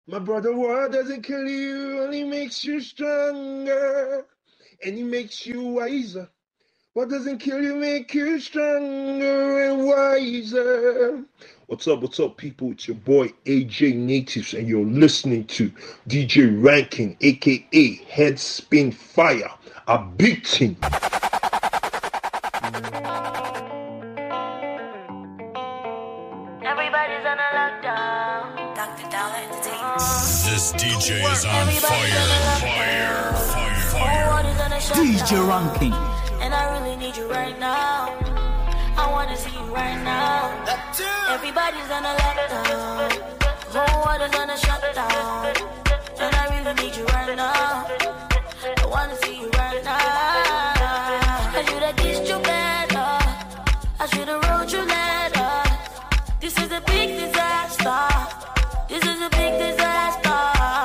My brother, what doesn't kill you only makes you stronger, and it makes you wiser. What doesn't kill you make you stronger and wiser. What's up, people? It's your boy AJ Natives, and you're listening to DJ Ranking, aka Head Spin Fire, a big thing. Everybody's on a lockdown. Dr. Dollar Entertainment. This DJ is on fire. DJ Ranking. And I really need you right now. I wanna see you right now. Everybody's on a lockdown. Whole world is on a shutdown. And I really need you right now. I wanna see you right now. I should've kissed you better. I should've wrote you letter. This is a big disaster. This is a big disaster.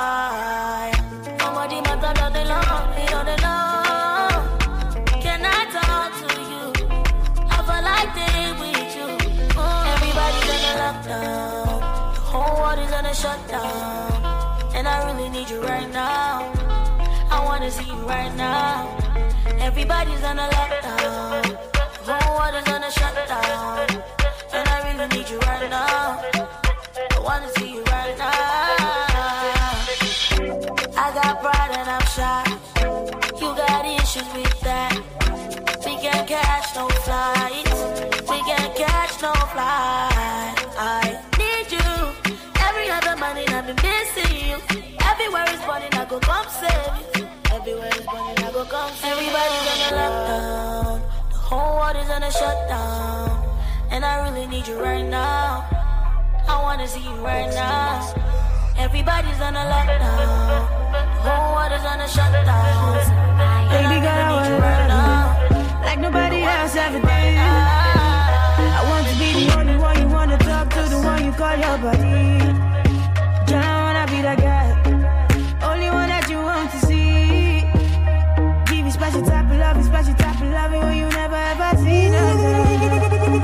Nobody matters all day long. They don't know. Can I talk to you? I feel like they with you. Everybody's in a lockdown. The whole world is on a shutdown. And I really need you right now. I wanna see you right now. Everybody's on a lockdown. The whole world is on a shutdown. And I really need you right now. I wanna see you right now. I got pride and I'm shy. You got issues with that. We can't catch no flights. We can't catch no flight. I need you. Every other morning I've been missing you. Everywhere is burning, I go come save you. Everywhere is burning, I go come save you. Everybody's on a lockdown. The whole world is on a shutdown. And I really need you right now. I wanna see you right now. Everybody's on a lockdown. The whole world is on a shutdown. Baby girl, I want you right now. Like nobody else ever did. I want to be the only one you wanna talk to, the one you call your buddy. Don't wanna be that guy, only one that you want to see. Give you special type of love, when you never ever seen another.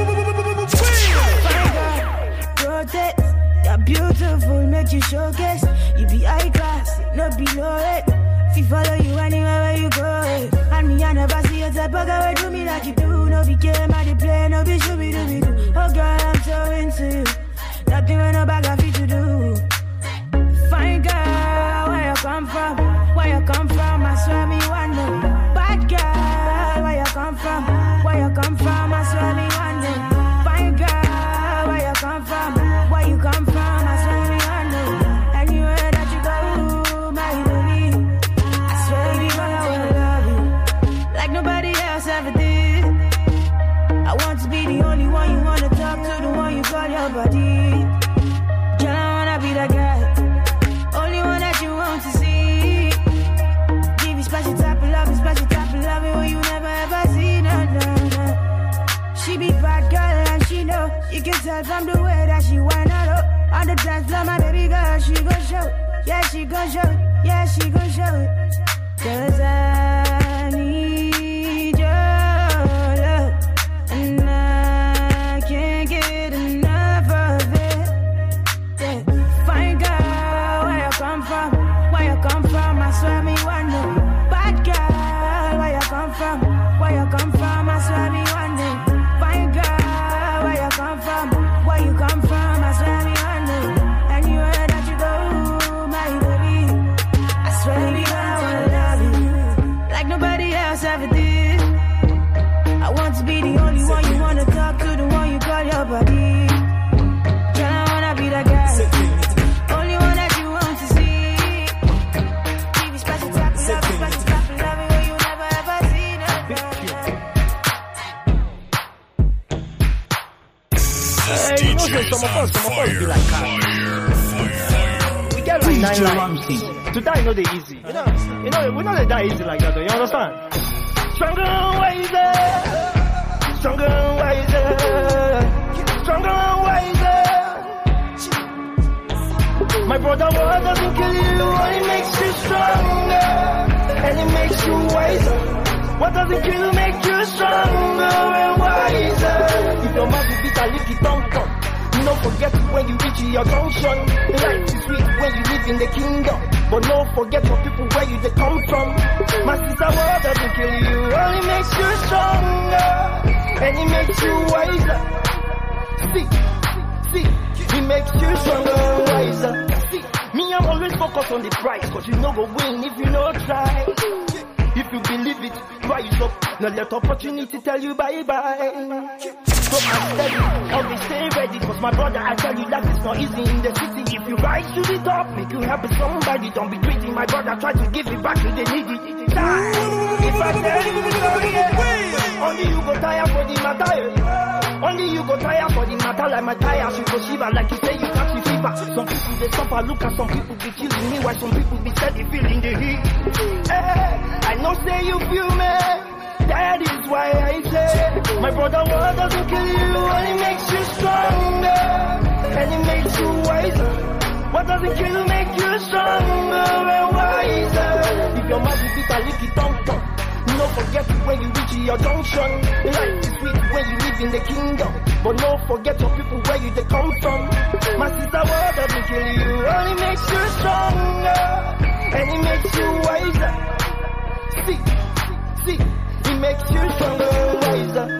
Rotate, you're beautiful, make you showcase. You be high class, no below it. If you follow you anywhere where you go. And me, I never see a type of girl do me like you do. No be game, I play, no be shooby dooby doo. Oh girl, I'm so into you. Nothing when no bag of feet to do. Fine girl, where you come from? Where you come from? I swear me wonder. Bad girl, where you come from? Where you come from? I swear me wonder. Fine girl, where you come from? Where you come from? I swear me wonder. Anywhere that you go, my baby, I swear me I will love you like nobody else ever did. I want to be the only one you wanna talk to, the one you call your buddy. Girl, I wanna be that guy, only one that you want to see. Give you special type of love, when you never ever see no. She be bad girl and she know. You can tell from the way that she wind up. On the dance floor, my baby girl, she gon' show. Yeah, she gon' show it. Yeah, she gon' show it. 'Cause I need your love, and I can't get enough of it. Yeah. Fine girl, where you come from? Where you come from? I swear me wonder. Bad girl, where you come from? Where you come from? I swear me wonder. Fine girl, where you come from? Where you come from? I swear me wonder. Anywhere that you go, my baby, I swear me I wanna love you like nobody else ever did. I want to be the only one you wanna talk to, the one you call your buddy. Girl, I wanna be that guy, only one that you want to see. Give you special type of love, when you never ever seen This DJ is on fire. We get like 9 lives. To die not easy. You know, we're not that easy like that. You understand? Stronger and wiser, stronger and wiser, stronger and wiser. My brother, what doesn't kill you, it makes you stronger, and it makes you wiser. What doesn't kill you, make you stronger and wiser. If your mouth is bitter, lick it down, come. Don't forget it when you reach your junction. Life is sweet when you live in the kingdom, but don't forget your people where you they come from. My sister, what doesn't kill you only makes you stronger, and it makes you wiser. See, it makes you stronger, wiser. See, me, I'm always focused on the prize, cause you know go win if you know try. If you believe it, rise up. Now let opportunity tell you bye-bye. So I'm steady, always stay ready. Cause my brother, I tell you that it's not easy in the city. If you rise to the top, make you happy somebody. Don't be greedy, my brother, try to give it back to the needy. If I tell you the story, only you go tire for the matter. Only you go tire for the matter like my tires. You go shiver like you say you catch the fever. Some people they suffer, look at some people be killing me. While some people be steady feeling the heat. I know say you feel me. That is why I say, my brother, what doesn't kill you, and it makes you stronger, and it makes you wiser. What doesn't kill you, make you stronger and wiser. If your mouth is bitter, lick it tongue. Don't forget it when you reach your junction. Life is sweet when you live in the kingdom, but don't forget your people where you they come from. My sister, what doesn't kill you, and it makes you stronger, and it makes you wiser. See, it makes you stronger and wiser.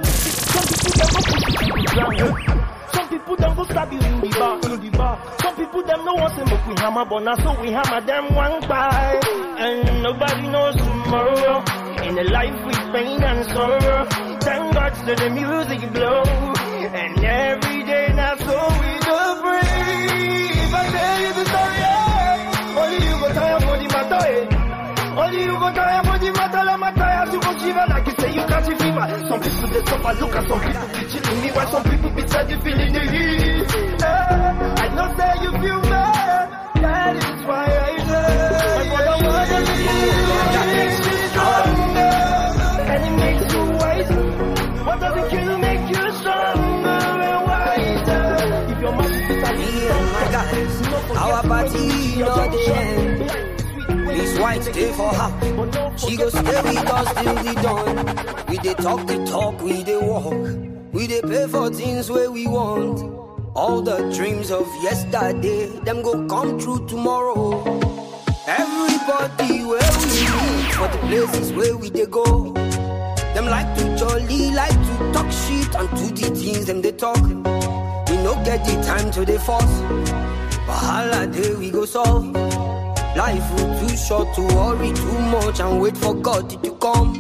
Some people them go stab you in the bar. Some people them no want to make we hammer, but now so we hammer them one by. And nobody knows tomorrow. In the life with pain and sorrow, thank God to the music blow. And every day now so we do free. If I tell you the story, only you go tire for the matter. Only you go tire for the matter, like my tires, you go shiver like you say you catch a fever. Some people they suffer, look at some people be chilling me, while some people be steady feeling the heat. I know say you feel bad, that is why I say, my brother, what does it do? That makes you stronger, and it makes you wiser. What doesn't kill you, make you stronger and wiser. If your mind is bitter, our party, not the end. This white stay for her. She go stay with us till the dawn. We dey talk the talk, we dey walk. We dey pay for things where we want. All the dreams of yesterday, them go come true tomorrow. Everybody where we meet, for the places where we dey go. Them like to jolly, like to talk shit, and to the things them they talk. We no get the time to dey force. Wahala day we go solve. Life is too short to worry too much and wait for God to come.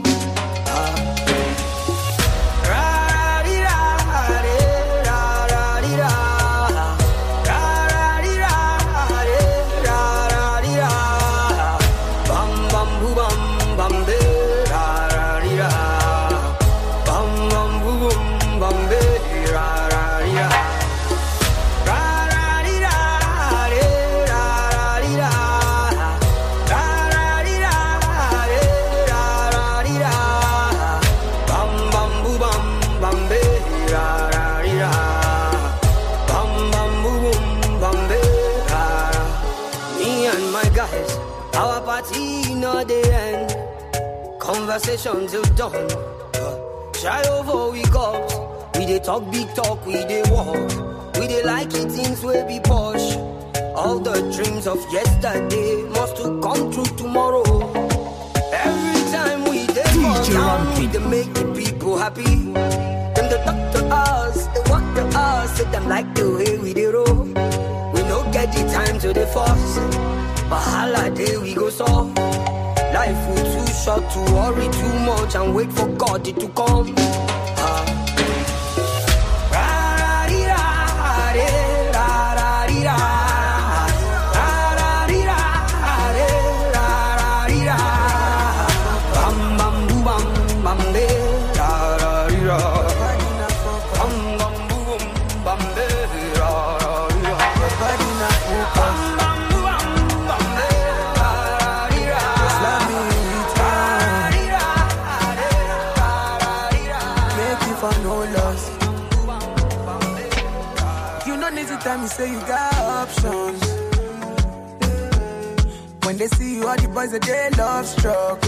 Conversation till dawn. Shy over we go. We dey talk big talk, we dey walk. We dey like it things will be posh. All the dreams of yesterday must to come true tomorrow. Every time we dey fall down, we dey make the people happy. Them they talk to us, they walk to us, say them like the way we dey roll. We no get the time to dey force, but holiday we go solve. Life is too short to worry too much and wait for God to come. Time you say you got options. When they see you, all the boys they love struck.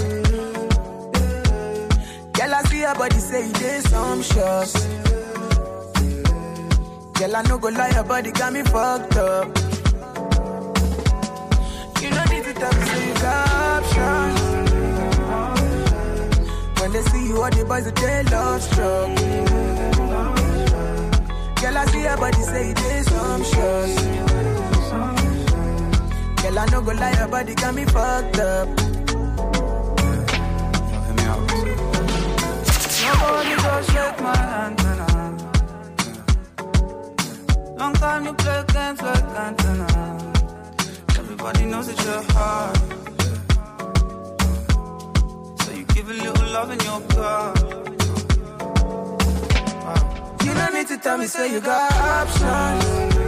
Girl, I see your body say you did some shots. Girl, I no go lie, your body got me fucked up. You don't need to tell me, say you got options. When they see you, all the boys, they love struck. Girl, I see your body, say it is sumptuous. Girl, I no go lie, your body got me fucked up. Nobody go shake my antenna. Long time you play games like antenna. Everybody knows that you're hard. So you give a little love in your car. You don't need to tell me, say you got options.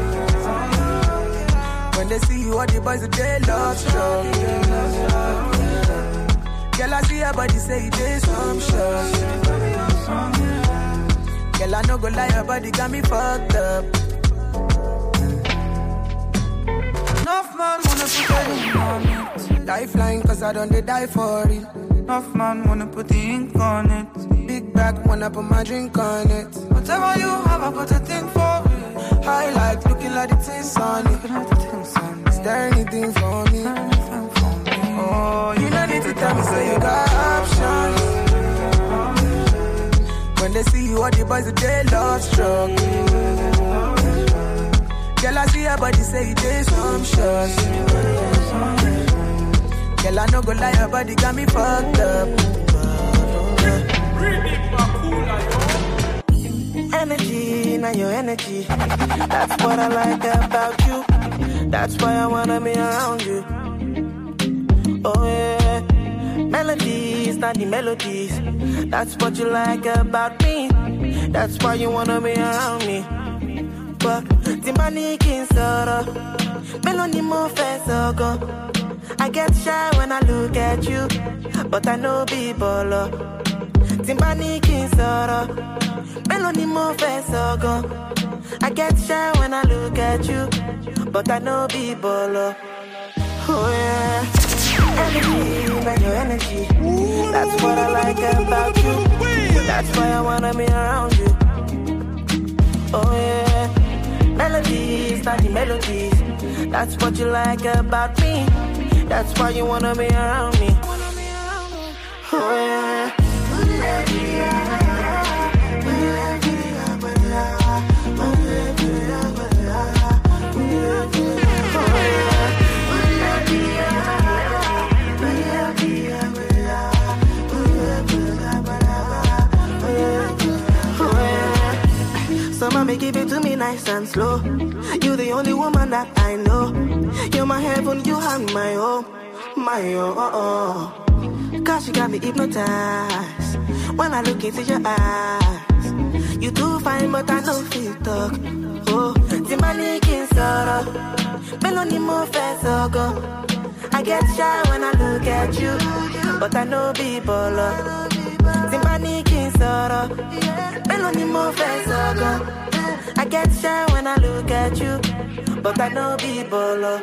When they see you, all the boys, they love struck. Girl, I see your body, say it is sumptuous. Girl, I no go lie, your body got me fucked up. Enough man wanna put the ink on it. Lifeline, cause I don't die for it. Enough man wanna put the ink on it. Big back, wanna put my drink on it. Whatever you have, I put a thing for it. I like looking like the things on it. Is there anything for me? Oh, you don't need to tell me, say you got options. When they see you, all the boys, they love struck. Girl, I see your body, say it is sumptuous. Girl, I no go lie, your body got me fucked up. Energy, now your energy. That's what I like about you. That's why I wanna be around you. Oh yeah, melodies, not the melodies. That's what you like about me. That's why you wanna be around me. But the money can sorrow, melody more fast go. I get shy when I look at you, but I know people. The money can sorrow, melody more fast go. I get shy when I look at you, but I know people. Oh yeah. Energy, like your energy. That's what I like about you. That's why I wanna be around you. Oh yeah, melodies, not the melodies. That's what you like about me. That's why you wanna be around me. Oh yeah. So mommy, give it to me nice and slow. You're the only woman that I know. You're my heaven, you are my home, my oh. Cause you got me hypnotized. When I look into your eyes, you do fine, but I know feel talk. Oh, the money can sorrow, melody more fast go. I get shy when I look at you, but I know people. The money can sorrow, melody more fast go. I get shy when I look at you, but I know people.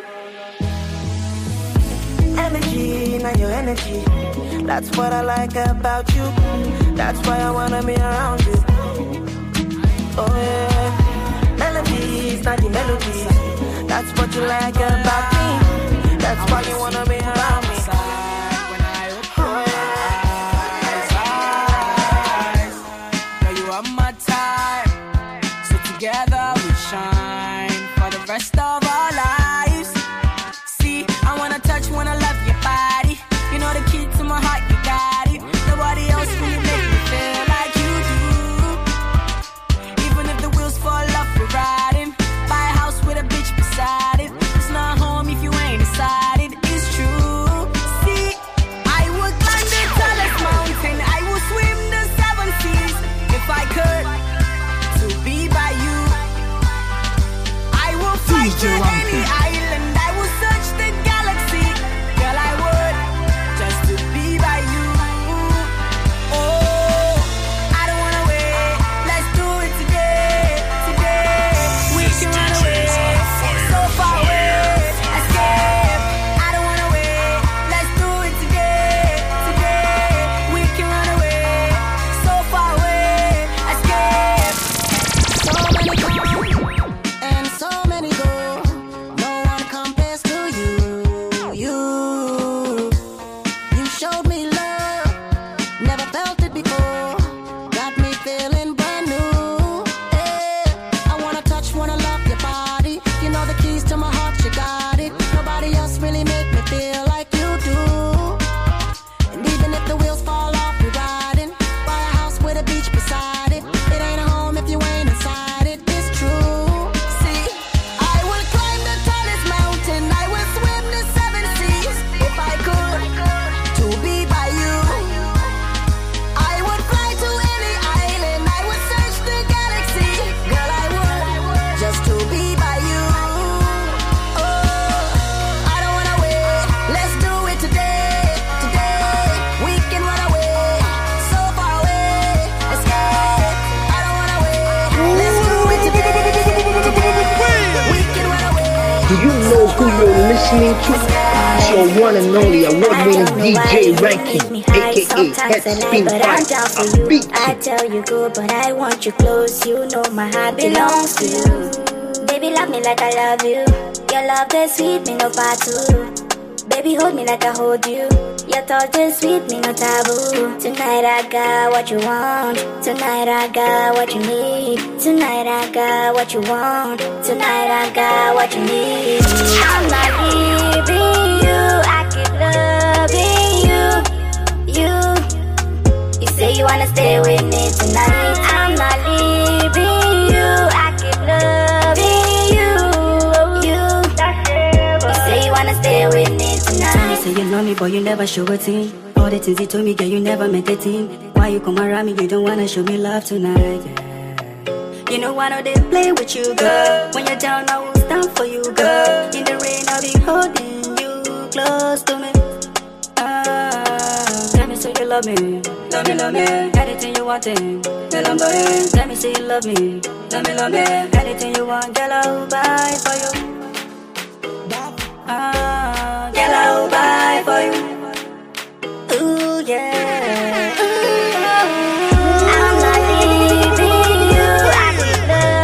Energy, now your energy. That's what I like about you. That's why I wanna be around you. Oh yeah, melodies, not the melodies. That's what you like about me. That's why you wanna be around me. Oh yeah, girl, you are my type. So together we shine for the rest of our lives. See, I wanna touch, wanna love your body. You know the key to my heart, you got it. Nobody else really make me feel like you do. Even if the wheels fall off, we're riding. Buy a house with a bitch beside it. It's not home if you ain't inside it. It's true. See, I would climb the tallest mountain. I would swim the 7 seas if I could. To be by you, I will fly to any island. I will search the galaxy. who you're listening to. It's your one and only award-winning DJ Ranking, aka Head Spin Vibes. I tell you good, but I want you close. You know my heart belongs to you. Baby, love me like I love you. Your love is sweet, me no part two. Baby, hold me like I hold you. Your touch is sweet, me no taboo. Tonight I got what you want. Tonight I got what you need. Tonight I got what you want. Tonight I got what you need. I'm not leaving you. I keep loving you. You say you wanna stay with me tonight. I'm not leaving you. I keep loving you. You say you wanna stay with me tonight. Say you love me, but you never show a thing. All the things you told me, girl, you never meant a thing. Why you come around me, you don't wanna show me love tonight, yeah. You know I know they play with you, girl. When you're down, I will stand for you, girl. In the rain, I'll be holding you close to me. Tell me say you love me, love me, love me. Anything you want, girl, I'm going. Tell me say you love me, love me, love me. Anything you want, girl, I'll buy for you. Girl, I'll buy for you. Ooh, yeah. I'm not leaving you. I keep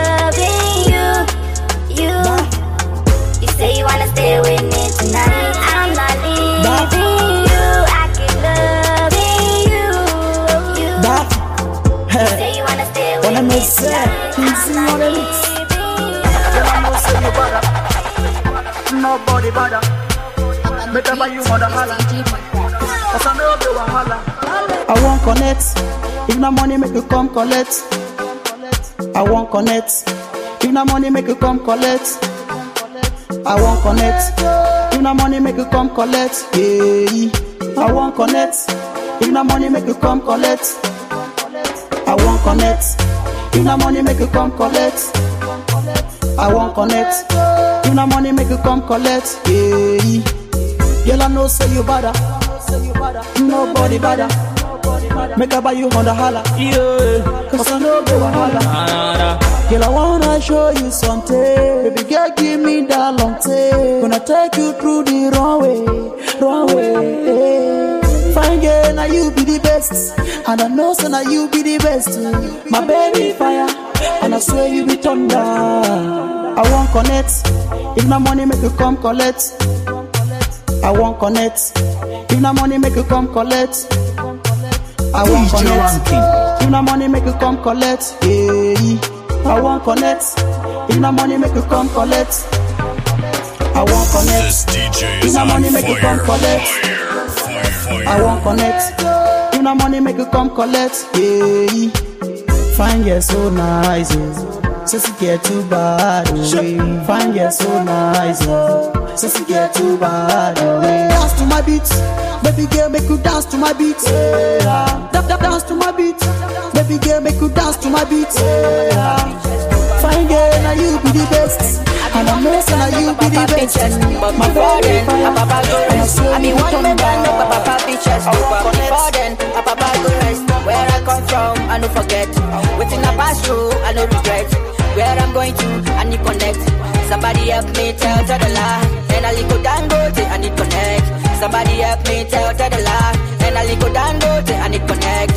loving you. You say you wanna stay with me tonight. I'm not leaving you. I keep loving you. You say you wanna stay with me tonight. I'm not leaving you. Nobody bother. Better by you mother holla. Cause I know you a holla. I won't connect. If no money make you come collect. I won't connect. If no money make you come collect. I won't connect. If no money make you come collect. Yeah. I won't connect. If no money make you come collect. I won't connect. If no money make you come collect. I won't connect. If no money make you come collect. Yeah. Girl, I know say you bother. Nobody bother. Make I buy you on the holla. Yeah. Cause I know you a holla. Girl, I wanna show you something. Baby girl, give me that long tail. Gonna take you through the wrong way. Fine girl, now you be the best. And I know so now you be the best. My baby fire. And I swear you be thunder. I won't connect. If no money make you come collect. I won't connect. If no money make you come collect. I won't connect. If no money make you come collect. Yeah. I won't connect. If no money make you come collect. I won't connect. If no money make you come collect. I won't connect. If no money make you come collect. Yeah. Fine, yeah, so nice. So she get too bad. Fine, yeah, so nice. So she get too bad. Dance to my beat, baby girl, make you dance to my beat. Dance to my beat, baby girl, make you dance to my beat. Fine girl, now you be the best, and I'm missing now you be the best. My body, I mean one man no papa bitches. Before then, papa go rest. Where I come from, I no forget. Within I pass through, I no regret. Where I'm going to, I need connect. Somebody help me tell to the lie. Then I go down, go to, I need connect. Somebody help me tell to the lie. Then I go down, go to, I need connect.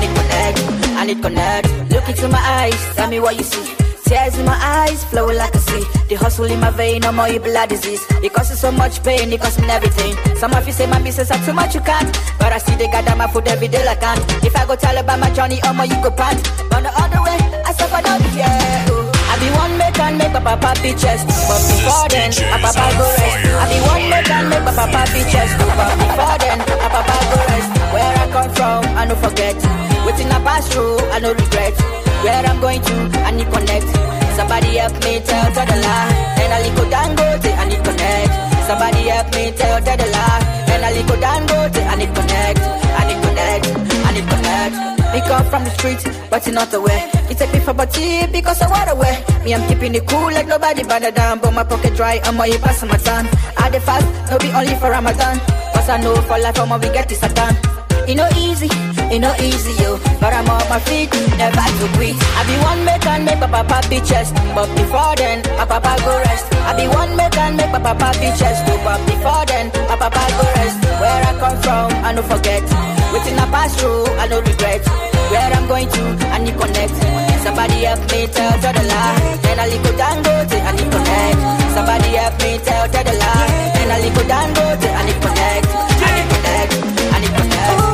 I need connect. Look into my eyes, tell me what you see. Tears in my eyes, flowing like a sea. The hustle in my vein, no more Ebola disease. It causes so much pain, it costs me everything. Some of you say my business are too much, you can't. But I see they gather my food every day like I can't. If I go tell about my journey, more you go pant. On the other way, I suffer not yeah. I be one make and make papa bitches. But before then, papa go rest. I be one make and make papa bitches. But before then, papa go rest. Where I come from, I no forget. Within I pass through, I no regret. Where I'm going to, I need connect. Somebody help me tell to the lie. Then I go down, go to, I need connect. Somebody help me tell to the lie. Then I go down, go to, I need connect. I need connect. We come from the street, but you're not aware. You take me for body because I want away. Me, I'm keeping it cool like nobody better down. But my pocket dry, I'm more you pass my time. I the fast, no be only for Ramadan. Cause I know for life, I'm we get this done. It no easy, yo. But I'm on my feet, never to quit. I be one make and make papa be chest. But before then, my papa go rest. I be one make and make papa be chest. But before then, my papa go rest. Where I come from, I no forget. Waiting I pass through, I no regret. Where I'm going to, I need connect. Somebody help me tell the lie. Then I go down, go to, I need connect. Somebody help me tell the lie. Then I go down, go to, I need connect. I need connect, I need connect.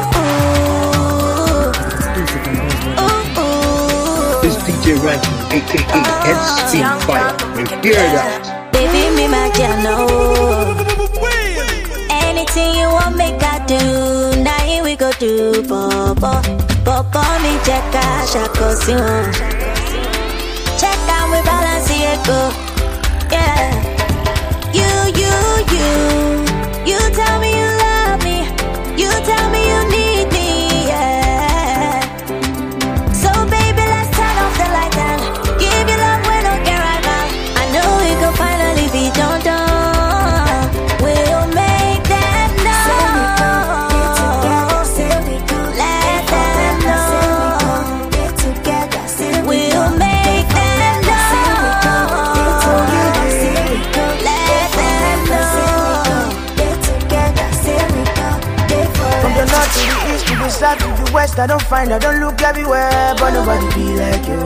This DJ Ranking, aka Head Spin Fire. You hear that? Baby, me my piano. Anything you want, make I do. Now here we go do, Bobo. Bobo, me check out, Shakosion. Check out, we balance it, go. Yeah. You tell me you love me. You tell me you need me, yeah. So baby, let's turn off the light and give you love when I get right now. I know we can finally be done. We'll make them know. Let them know. Get together. We'll make them know. Let them know. Get together. From the north to the east to the south to the west, I don't look everywhere, but nobody be like you.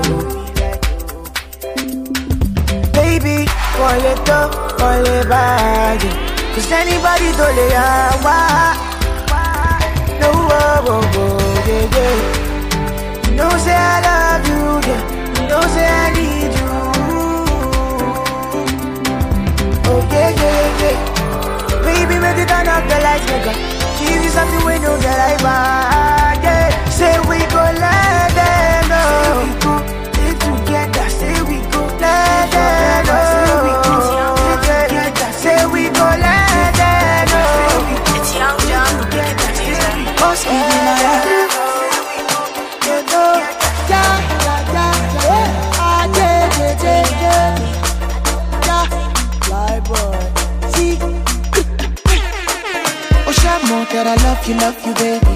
Baby, call it up, call it back. Cause anybody do lay out. No, yeah, yeah. You know say I love you, yeah. You know say I need you. Oh yeah, yeah, yeah. Baby, make it turn up the lights, nigga. Give you something we know that I buy, yeah. Say we go let them know. Say we go live together. Say we go let them know. Say we go let them know. It's Young John, the producer. Cause we be my love. That I love you, baby.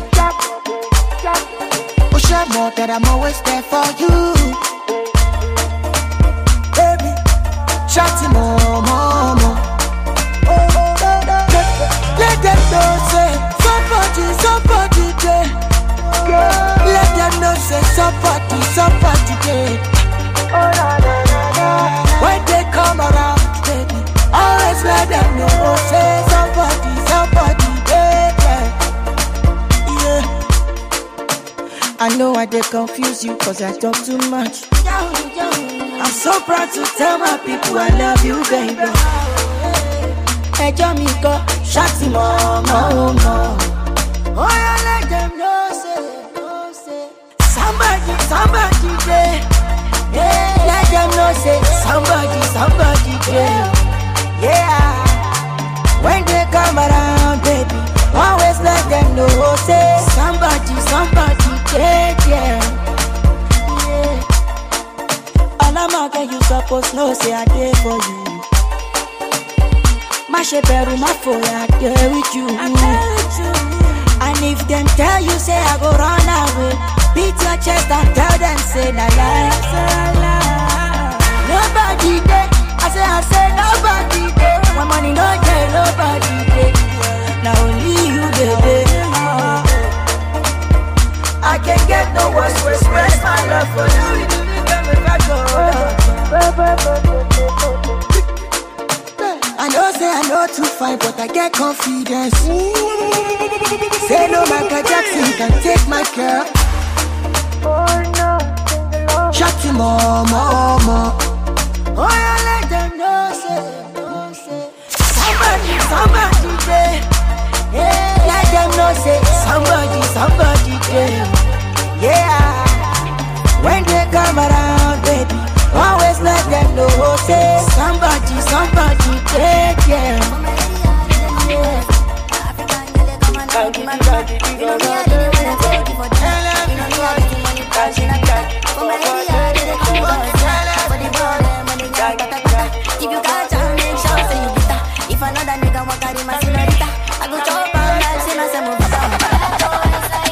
Oh, share more that I'm always there for you, baby. Chatty more. Let them know say somebody day. Let them know say somebody day. When they come around, baby, always let them know say somebody day. I know I did confuse you cause I talk too much. I'm so proud to tell my people I love you, baby. Hey, Jamaica, shawty mama. Oh, yeah, let them know, say somebody there. Yeah, let them know, say somebody there. Yeah, when they come around, baby, always let them know, say somebody. Yeah. All I'm out there, you supposed know, say I did for you. My shepherd, my foe, I dare with you. And if them tell you, say I go run away, beat your chest and tell them, say na lie. Nobody there, I say nobody there. My money no there, nobody there. Now only you, baby. I can't get no words to express my love for you. I know too fine, but I get confidence. Say no, Michael Jackson can take my girl. Shawty mama. Oh, yeah, let them know, say somebody there. Yeah, let them know, say somebody there. Yeah, when they come around, baby, always let them know, say somebody there. Yeah. If you got time, make sure say you bitter. If another nigga want carry my senorita, I go chop on life, say my semovita.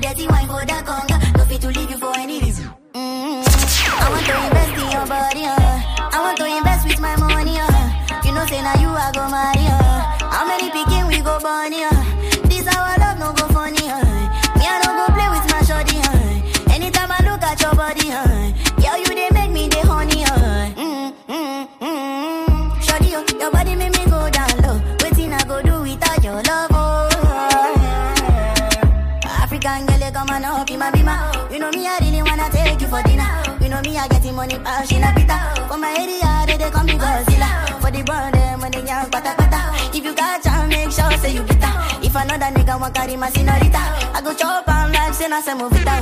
dirty wine for that conga. No fit to leave you for any reason. I want to invest in your body, I want to invest with my money, You know say now you I go marry, How many picking we go bunny, This our love no go funny, Me I don't go play with my shorty, Anytime I look at your body, Girl you they make me the honey, Shorty, your body make me go down low. Waiting I go do without your love, African girl, come on up in my bima. You know me, I really wanna take you for dinner. You know me, I getting money, pass in a pita. For my area, they call me Godzilla. For the brand, them when they young, pata pata. If you got time, make sure say you get that. If another nigga want carry my senorita, I go chop and like say, I say move it down.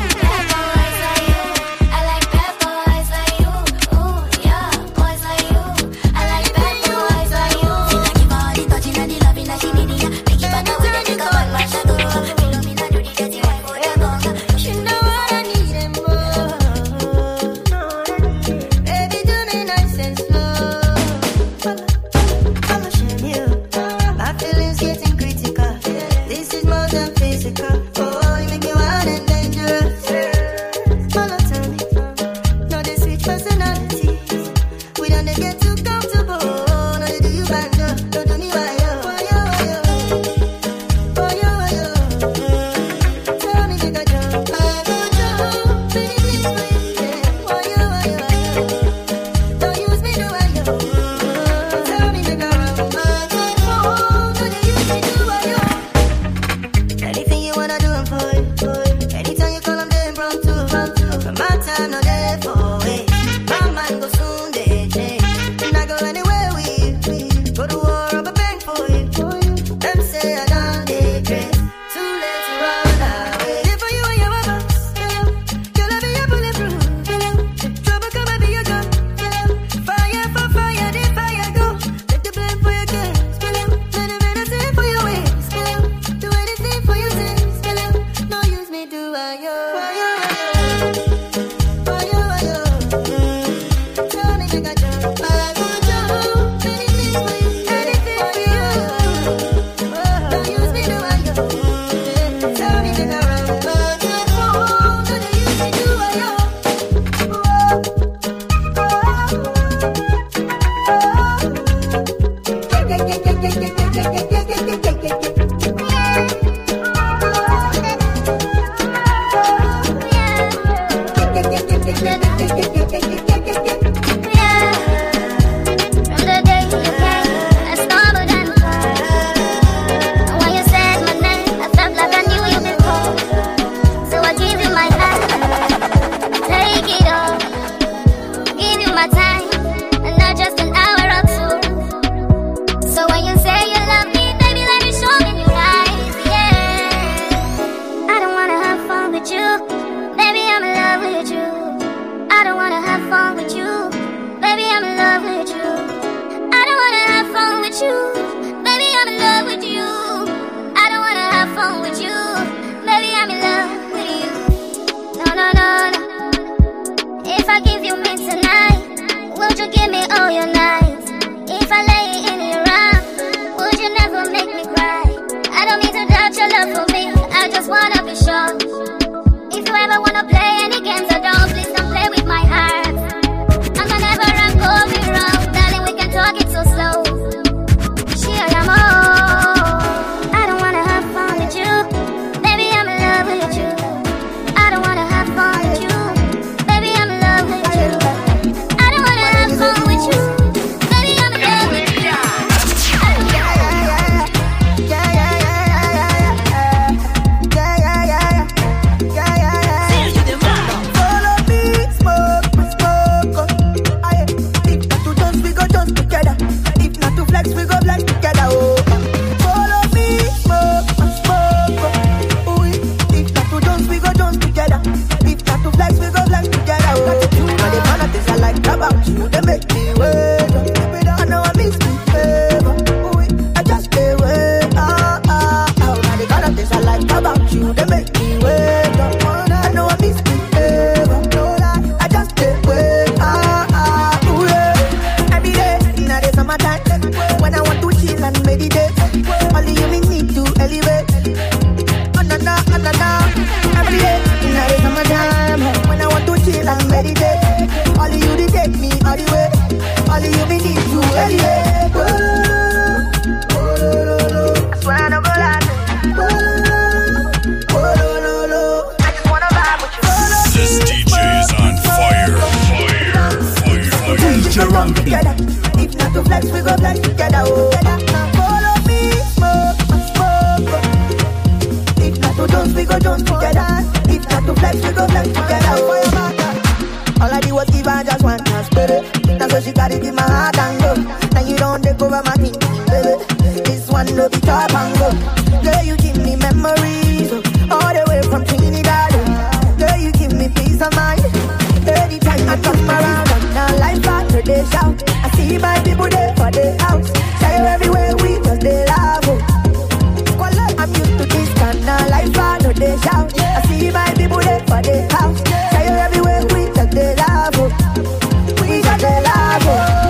together. If not to flex, we go flex together. Fire back. All I did was give her just one chance, baby. That's what she got it in my heart and go. Now you don't take over my thing, baby. This one no be top and go. Girl, you give me memories all the way from Trinidad. Girl, you give me peace of mind. Anytime I come around, and now life back to the shout. I see my people there for the house. Share everywhere we just they laugh. I'm used to this kind of life back to the shout. I see my people there for the house. Share everywhere we just they laugh. We just they laugh.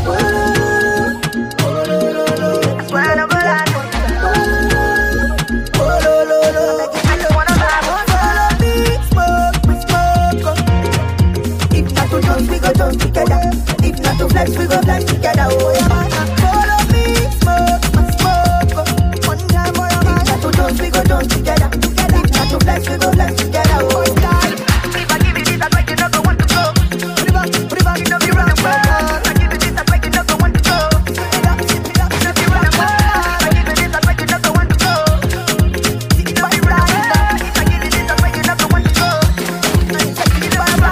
If not to flex, we go flex together. Oh, yeah, man. Follow me, smoke. One time, oh, yeah, man. If not to dance, we go dance together. If not to flex, we go flex together. Oh, yeah. If I give you this, I you don't want to go. Put it back, you know you run the world. If I give you this, I you don't want to go. Sit it up, you know you run the world. If I give you this, I you don't want to go. Sit it up, you run the world. If I give you this, I you don't want to go. Sit it up,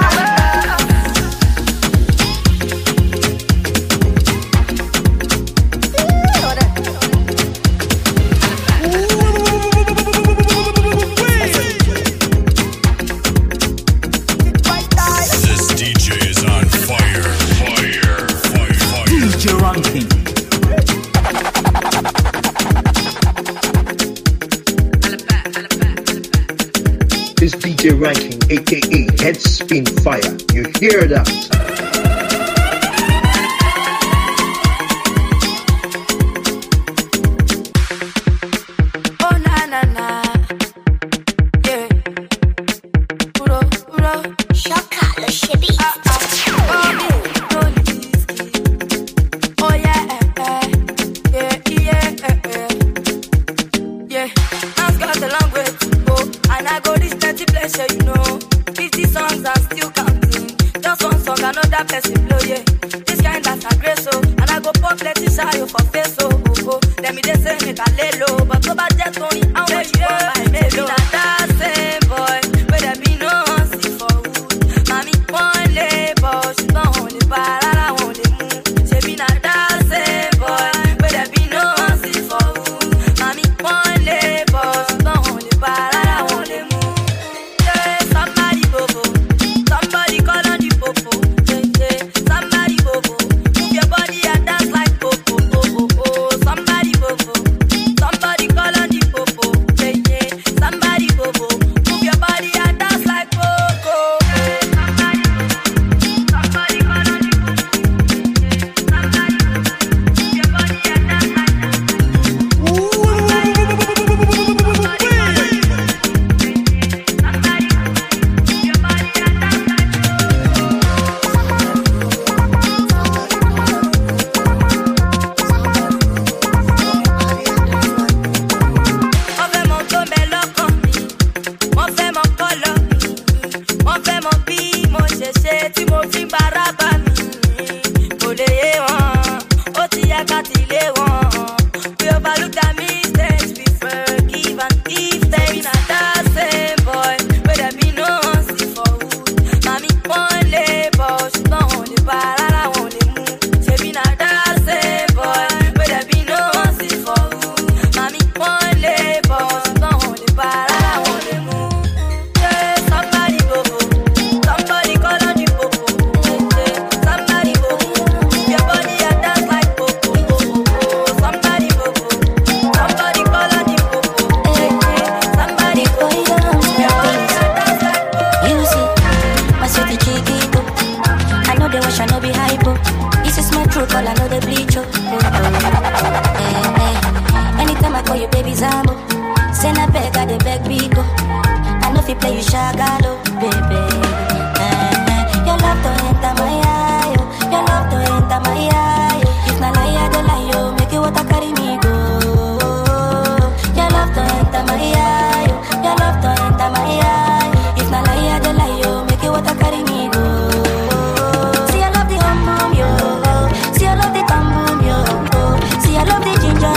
This DJ Ranking, aka Head Spin Fire. You hear that?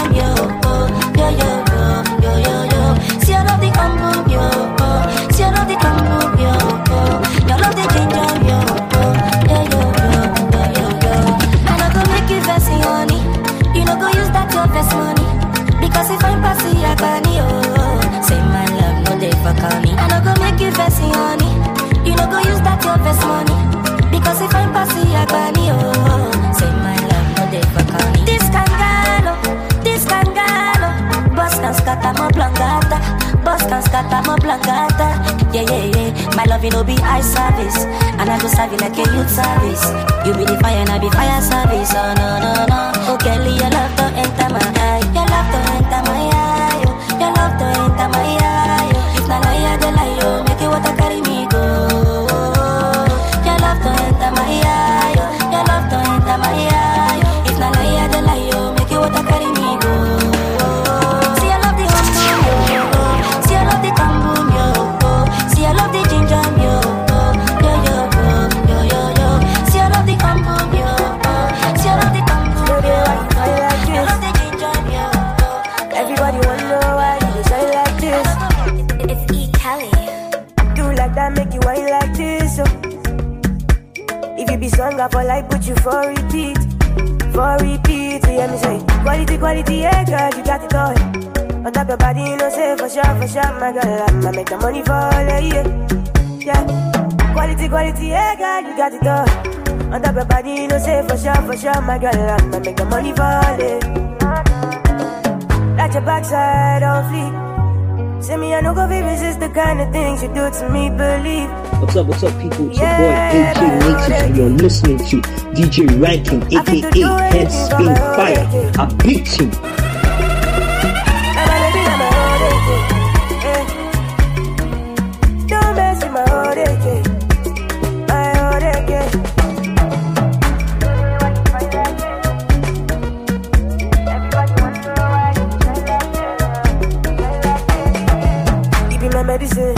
See, I love the My love, you know, be eye service. And I go serve you like a youth service. You be the fire and I be fire service. Oh, no, no, no. Oh, Kelly, your love to enter my eye. Your love to enter my eye. Your love to enter my eye. If not lie, the lie, oh, make you want to carry me go. Your love to enter my eye. Your love to enter my eye. If not lie, the lie, oh, make you want to carry me go. See, I love the humble, yo. See, I love the camboom, yo. See, I love the ginger, yo. Yo, yo, yo, yo, yo. See, I love the camboom, yo. See, I love the camboom, yo. I love the ginger, yo. Everybody wanna know why you say like this. It's E. Kelly. Do like that, make you whine like this. So if you be sung up for life, put you for repeat. For repeat, you hear me say quality, quality, yeah, girl, you got it all. On top your body, you know, say for sure, my girl, I'ma make the money fall, yeah. Yeah. Quality, quality, yeah, girl, you got it all. On top your body, you know, say for sure, my girl, I'ma make the money fall, yeah. Let your backside on fleek. Say me, I no go be resist the kind of things you do to me, believe. What's up, people? It's your boy AJ Native, and you're listening to DJ Ranking, aka Head Spin Fire. I beat you. Don't mess with my heart again. My heart again. You be my medicine.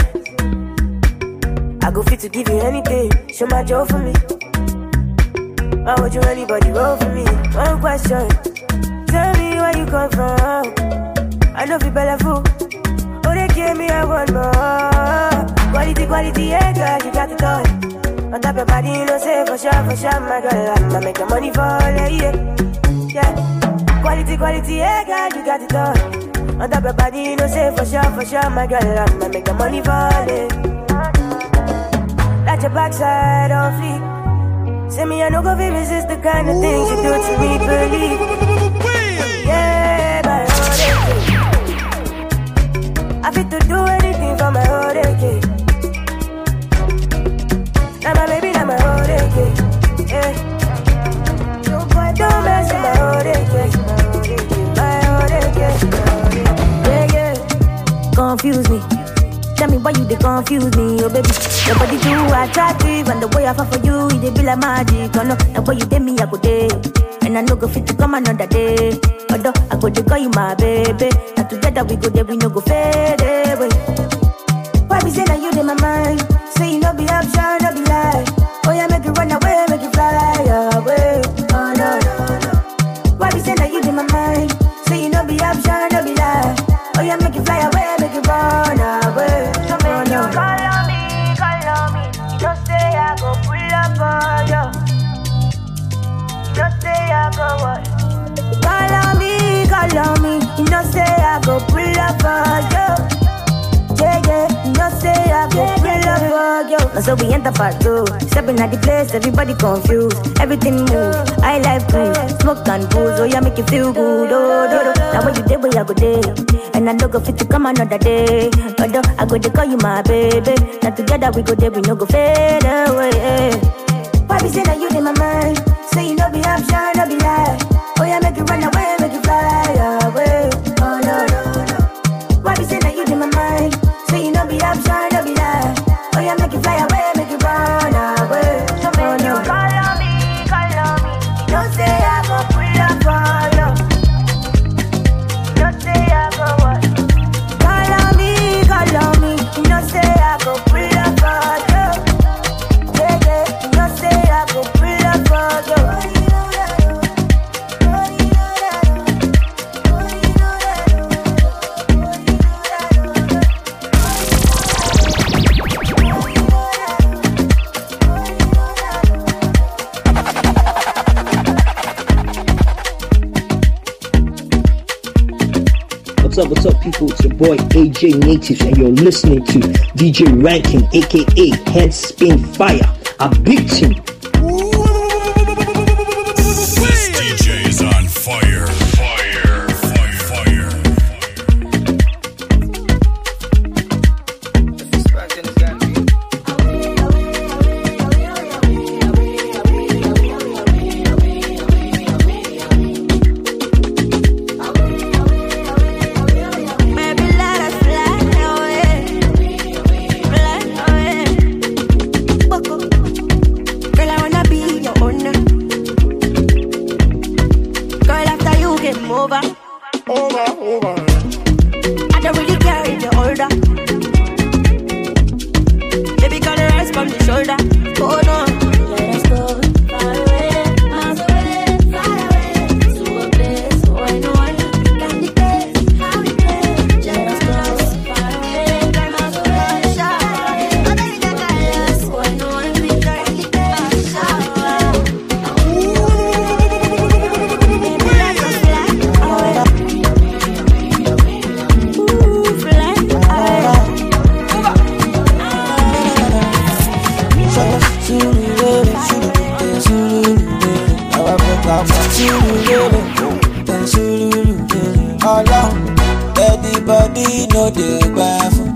I go fit to give you anything. Show my joy for me. Why would you anybody roll for me? One question. Tell me where you come from. I know you better fool. Oh, they gave me a one more. Quality, quality, yeah, girl, you got it all. On top your body, you know, say for sure, my girl, I'ma make the money fall, yeah. Yeah. Quality, quality, yeah, girl, you got it all. On top your body, you know, say for sure, my girl, I'ma make the money fall, yeah. Let your backside on fleek. Say me, I no go be resist the kind of things you do to me, believe. Yeah, my heart aching. I fit to do anything for my heart aching. Now my baby, now my heart aching. Yeah. Don't mess with my heart aching. My heart aching. Yeah, yeah. Confuse me. Tell me why you they confuse me, oh baby. Your body too attractive, and the way I fall for you, it be like magic. Oh no, the way you did me, I go day, and I no go fit to come another day. Although I go to call you my baby, and together we go there, we no go fade away. Why be say that you in my mind? Say you no be option, no be lie. Oh yeah, make you run away, make you fly away. Oh no, no, no. Why be say that you in my mind? Say you no be option, no be lie. Oh yeah, make you fly away, make you run away. So make you call on me. You don't say I go pull up on you. You don't say I go what? Call on me. You don't say I go pull up on you. Yeah, yeah, you don't say I go pull up on you. Now so we enter part 2. Stepping at the place, everybody confused. Everything move, I like cruise. Smoke and booze, oh yeah, make you feel good. Oh, do, do. Now when you day, where I go day. And I don't go fit to come another day. Although I go to call you my baby. Now together we go there, we no go fade away. Why be say that you in my mind? Say you no be option, no be lie. Oh yeah, make you run away, make you fly away. Oh no, no, no. Why be say that you in my mind? Say you no be option, no be lie. Oh yeah, make you fly away, make you run away. So make you call on me. You don't say I go pull up for you. You don't say I go what? Call on me. You don't say I go pull up for you. Yeah, yeah. You don't say I go pull up for you. What's up, people? It's your boy AJ Native, and you're listening to DJ Ranking, aka Head Spin Fire. I beat you. This DJ is on fire. Fire. shoulder. Hold on. Let us go far away, miles away, far away, to a place where no one can dictate how we play. Let us go far away, miles away, shower. Yes, where no one can dictate shower. Anybody know the baffle?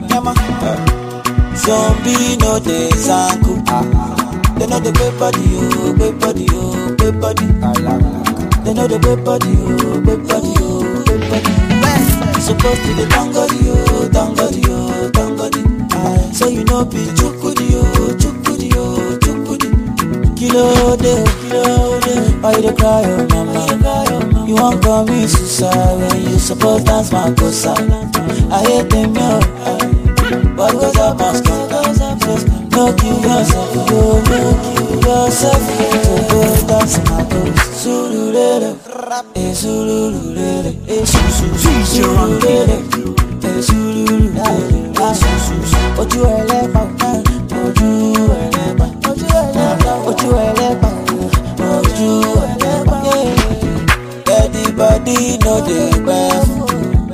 Zombie know the zanku. They know the big body, oh, big body, oh, big body. They know the big body, oh, big body, oh, big body. Supposed to be tangody, oh, tangody, oh, tangody. So you know be chukudi, oh, chukudi, oh, chukudi. Kilo de, why you dey cry, oh mama? You won't call me suicide when you suppose dance my cosa. I hate them, yo. What goes up, must go. No kill yourself, yo, no kill yourself. So go dance my cosa. Sululele, sululele, sululele, sululele. Ojú ẹlẹ́pà, ojú ẹlẹ́pà, ojú ẹlẹ́pà, ojú ẹlẹ́pà, ojú ẹlẹ́pà. Anybody know the baffle?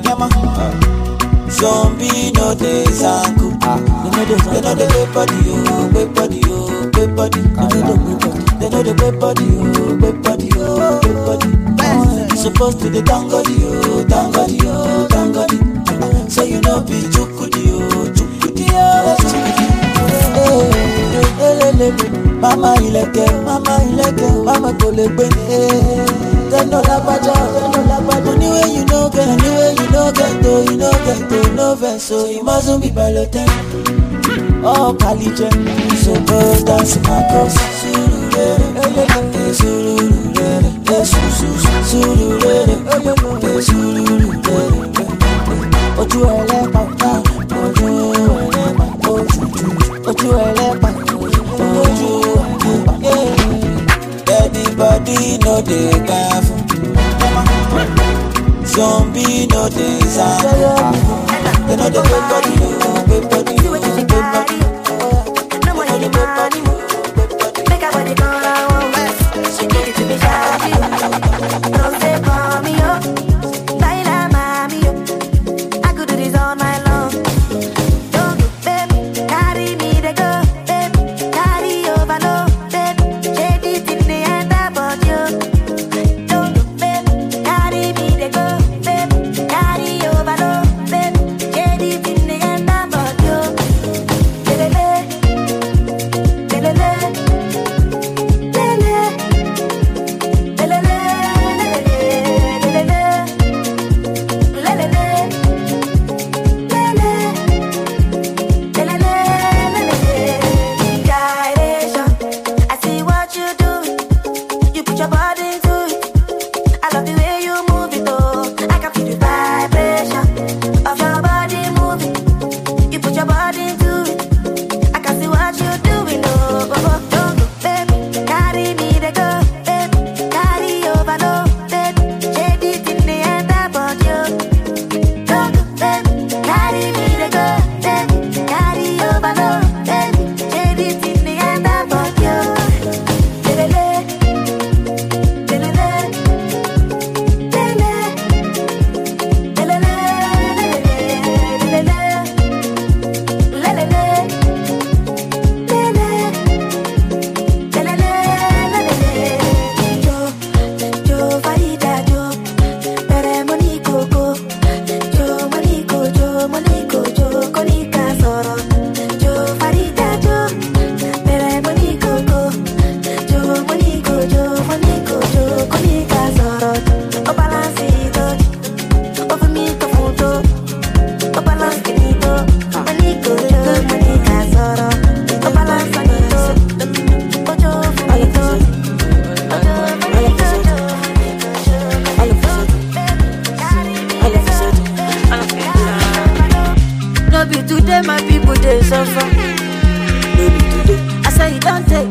Zombie know the zanku. They know the big body, oh, big body, oh, big body. They know the big body, oh, big body, oh, big body. Supposed to the tangody, oh, tangody, oh, tangody. So you know be chukudi, oh, chukudi, oh, chukudi. Mama ileke, mama kolekbe. They know la baja. Anyway you know get, no verse. So you mustn't be balloted. Oh, Kalije, so go dance my cross. Ojú ẹlẹ́pà, ojú ẹlẹ́pà, ojú ẹlẹ́pà, ojú ẹlẹ́pà. Anybody know the gaffle? Zombie know the zanku. They know the big body, oh, big body, oh, big body. No more than money. Make a body go round. She need it to be shy. Don't say call me up. Baila mami up. I could do this all night long. Don't do, babe. Carry me to go, babe. Carry over, no, babe. Shade it in the end about you. Don't do, babe. Carry me to go, babe. Carry over, no, babe. Shade it in the end about you.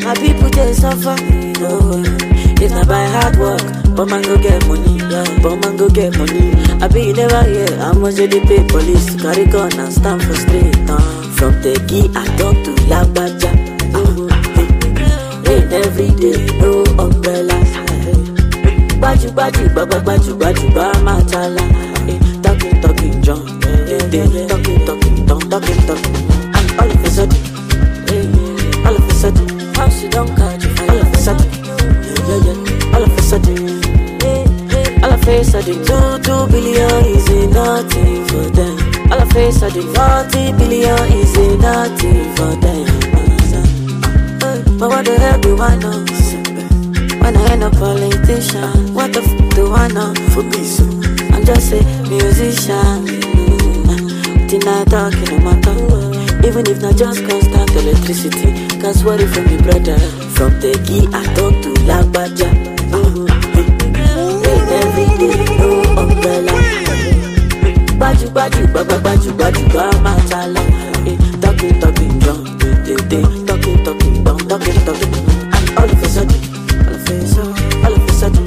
My people just suffer, you know. It's not by hard work, but man go get money, yeah. But man go get money. I be never hear how much they pay police to carry gun and stand for straight. From the key I talk to Lagbaja. Rain every day, no umbrellas. Baju, machala. Talking, John. Talking. And all of a sudden, how she don't catch you. All of a sudden, all of a sudden, 2 billion is nothing for them. All of a sudden, 40 billion is nothing for them. But what the hell do I know? When I ain't a politician, what the do I know? For me, so I'm just a musician. Tonight talking no matter. Even if not just constant electricity. Cause what if from me brother? From the key I talk to Lagbaja. Rain every day, no umbrella. Baju, machala. Talking, John. Talking. And all of a sudden, all of a sudden,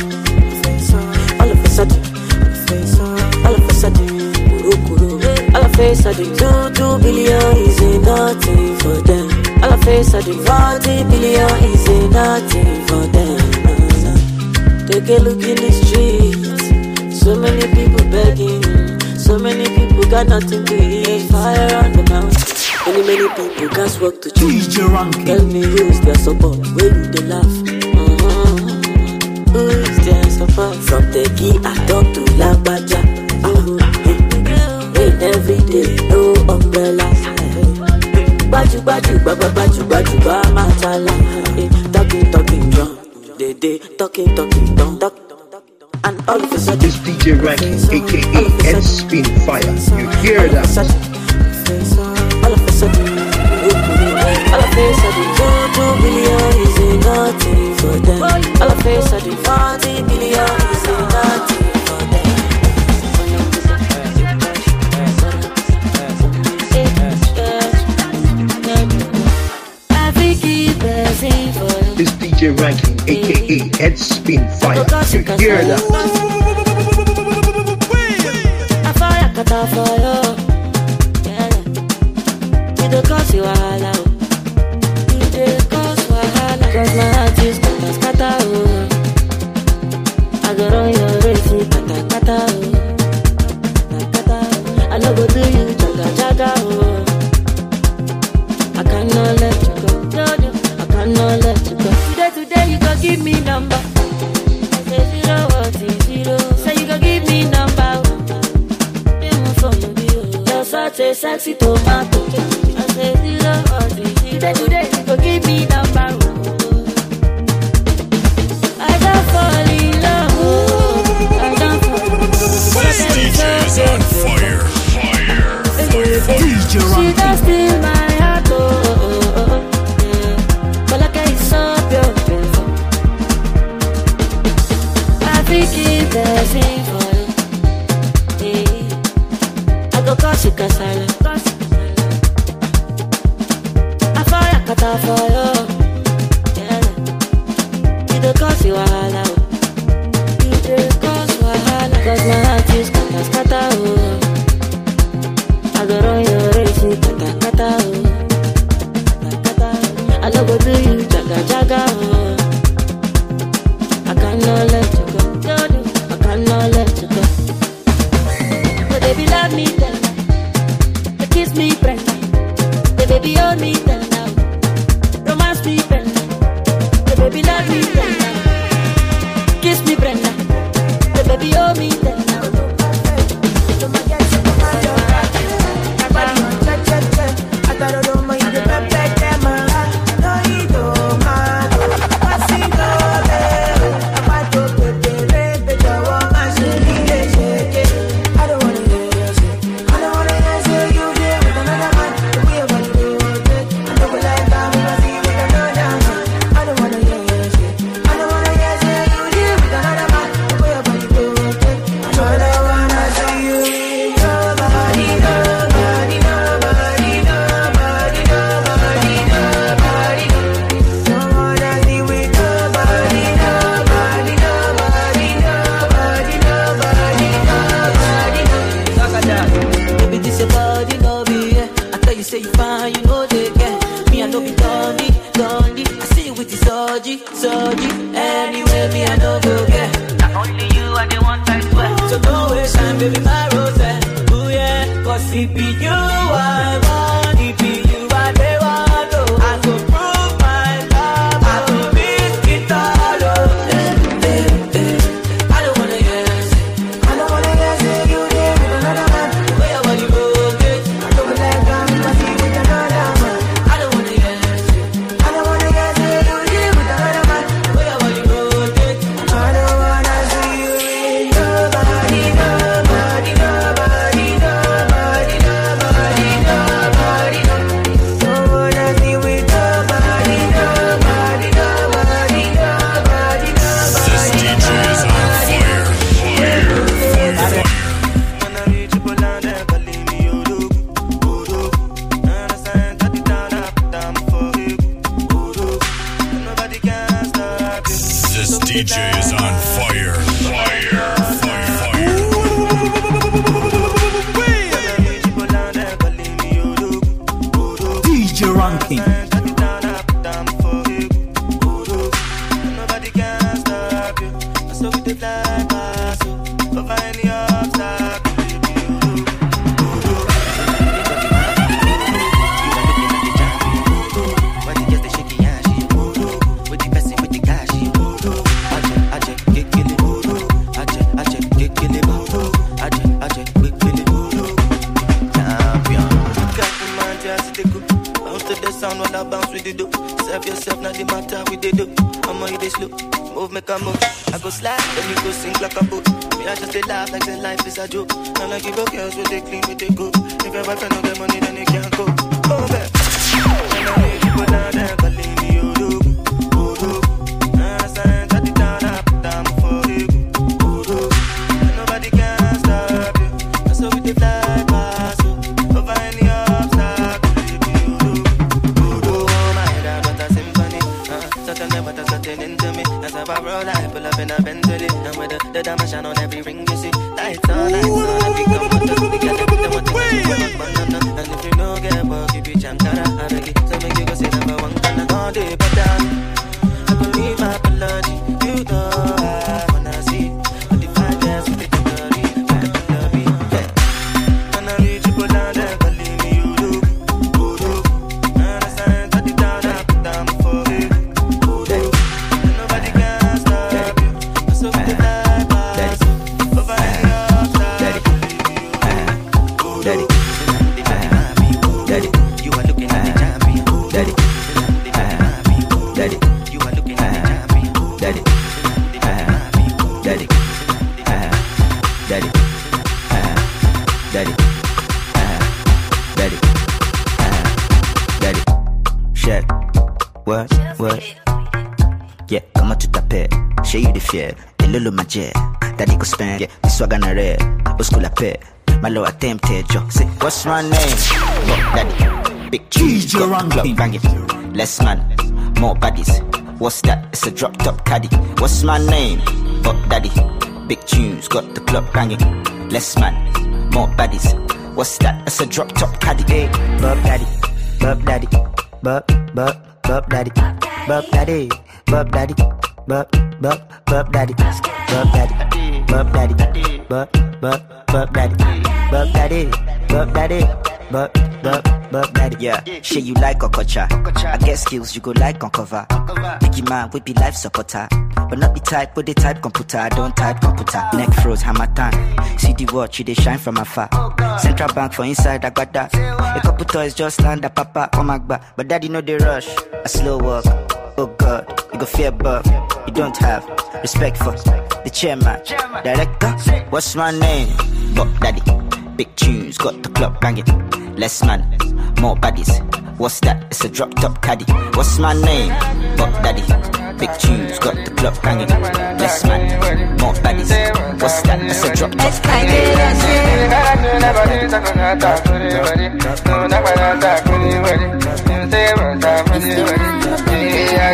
2 billion is nothing for them. All of a sudden, 40 billion is nothing for them. Take a look in the streets. So many people begging. So many people got nothing to eat. Fire on the mountain. Many people can't work to choose. Tell me who's their support. Where do they laugh? Who's their support? From the key I talk to Lagbaja. Rain every day, no umbrellas. Baju, machala. Talking, John. They talking, talk. And all of a sudden, this DJ Ranking, aka Head Spin Fire. You hear that? All of a sudden, 2 billion is nothing for them. All of a sudden, 40 billion is nothing for them. This DJ Ranking, aka Head Spin Fire. You hear that? You don't cause you wahala. You don't cause wahala. Cause my heart is kata. I got on your race, kata. I know go do you jaga. I cannot let you go. I cannot let you go. Today you go give me number. I say 0. Say you go give me number. You're such a sexy tomato. I say 0. Today you go give me number. I don't fall in love. I don't fall in love. This DJ is on fire. She does steal my heart. But like it's so beautiful. I think it's the same for you. I go cause you kasala. I fire kata for you. You don't cause you wahala. You don't cause wahala. Cause my heart is kata. I go run your race, kata. I know go do you jaga. I cannot let you go. I cannot let you go. So baby love me then, kiss me Brenda. The baby hold me then now, romance me Brenda. The baby love me then now, kiss me Brenda. The baby hold me then now. no be Gandhi. I see you with the Soji. Anyway, me I no go get. Not only you and the one I swear. So don't waste time, baby, my rose. Ooh yeah, cause it be you I want, it be you I they want. Oh, I go prove my love, I go risk it all. Oh, I don't wanna guess it. I don't wanna guess it. You there with another man. Where your body broke it. I don't like I'm in my seat with another man. I don't wanna guess it. I don't wanna guess it. You there with another man. Where your body broke it. I don't wanna see you with nobody. DJ is on fire. DJ Ranking. Nobody can stop you. So we did fly past you. Over any obstacle. Bounce with the do. Serve yourself, not the matter with the do. I'ma hit this slow. Move, make a move. I go slide, then you go sing like a boat. Me, I just stay laugh like say life is a joke. And I give up girls with they clean, with they go. If your boyfriend don't get money, then you can't go. Oh, man. And I need people down there, calling me, oh, do. I stand at the down, I put down for you. And nobody can stop you. That's how we dey fly past you. Over any obstacle. Into me, as I roll, I pull up in a Bentley. And with the dimension on every ring you see. Lights on, I become what the get everything what you and if you know get work, you be chankara. I beg it, so make you go say number one. Can I all day, but down. I believe my apology. You know I wanna see. But if I dance with the technology, I can love me. Yeah. And I reach you go down there, calling me you do. And I stand at the down, I put down for you. What? Yeah, come on to taper. Show you the fear. The lulu maje. Daddy go spend. Yeah, this swag on a rare. School a pair. My low attempted joke. Say, what's my name? Oh, daddy. Big cheese. Got the club banging. Less man. More bodies. What's that? It's a drop top caddy. What's my name? Oh, daddy. Big tunes. Got the club banging. Less man. More bodies. What's that? It's a drop top caddy. Hey, bub daddy. Bub daddy. Bub daddy. Bub daddy, bub daddy, bub daddy, bub daddy, bub daddy, bub daddy, bub daddy. Yeah, shit you like Okocha. I get skills you go like on cover. Biggie man we be life supporter, but not the type with the type computer. I don't type computer. Neck froze, hammer time. See the watch, you they shine from afar. Central bank for inside, I got that. A couple toys just land a papa on my back, but daddy know they rush. A slow walk. Oh God, you go fear above. You don't have respect for the chairman, director. What's my name? Bob daddy. Big tunes, got the club banging. Less man, more bodies. What's that? It's a drop top caddy. What's my name? Bob daddy. Big tunes, got the club banging. Less man, more bodies. What's that? It's a drop top caddy.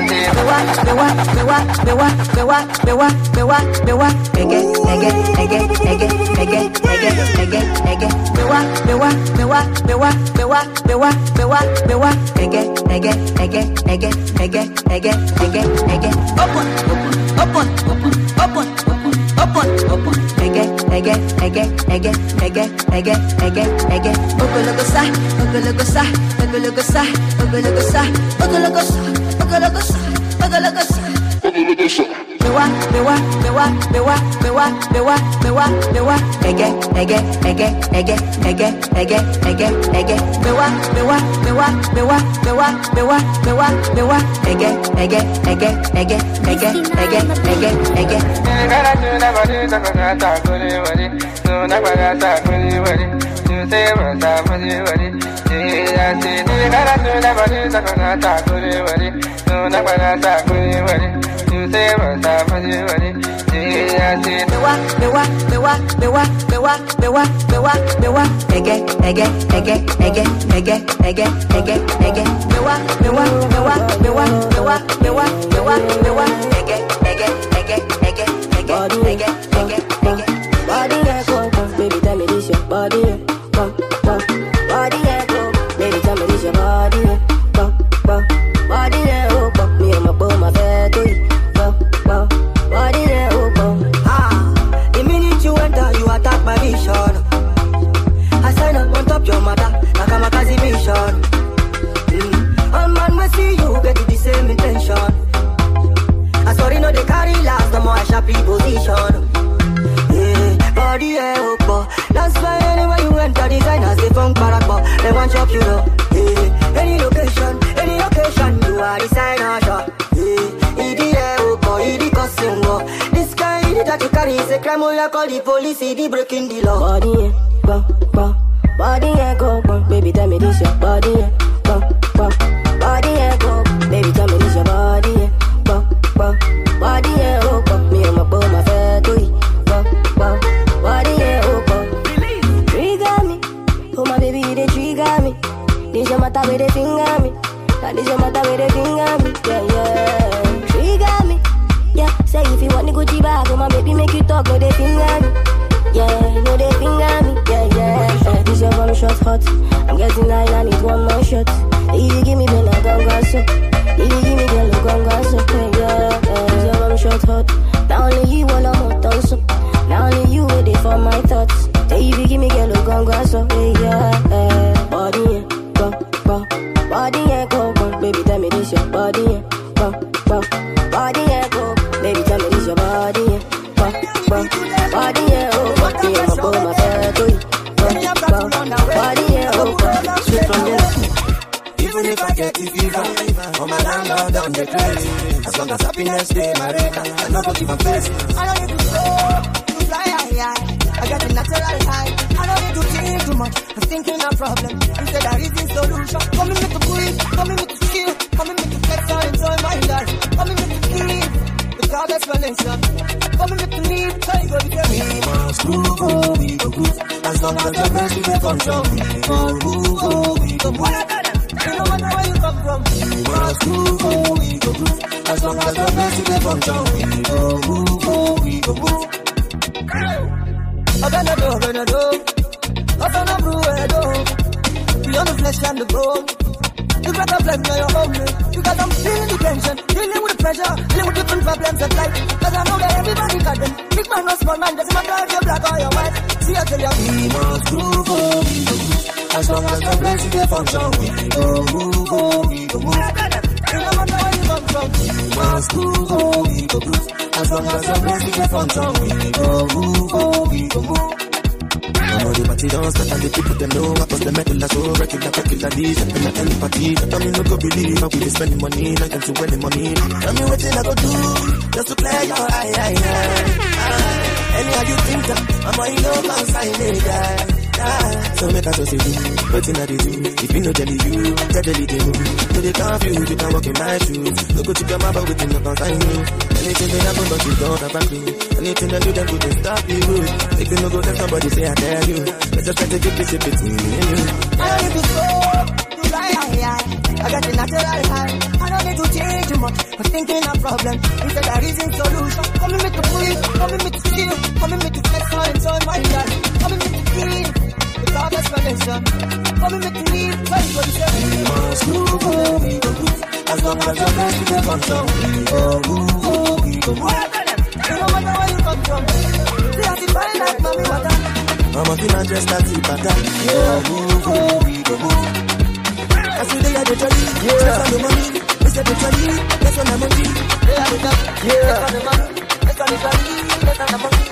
I got the natural high. I don't need to change too much. I'm thinking a problem. Instead there isn't solution. Come in me to breathe. Come in me to feel. Come in me to flex my enjoy my God. Come in me to feel. Without explanation. Come in me to leave. Where you go to say? We must move on. We go move. As long as you're best to the control. We go move. We go move. No matter where you come from. See how you find that mommy water. I'm a thin and dressed as the pattern. We go move. We go move. I see they are the jolly. That's on the money. We say the jolly. That's on the money. They are the jolly. That's on the money. That's on the jolly. That's on the money.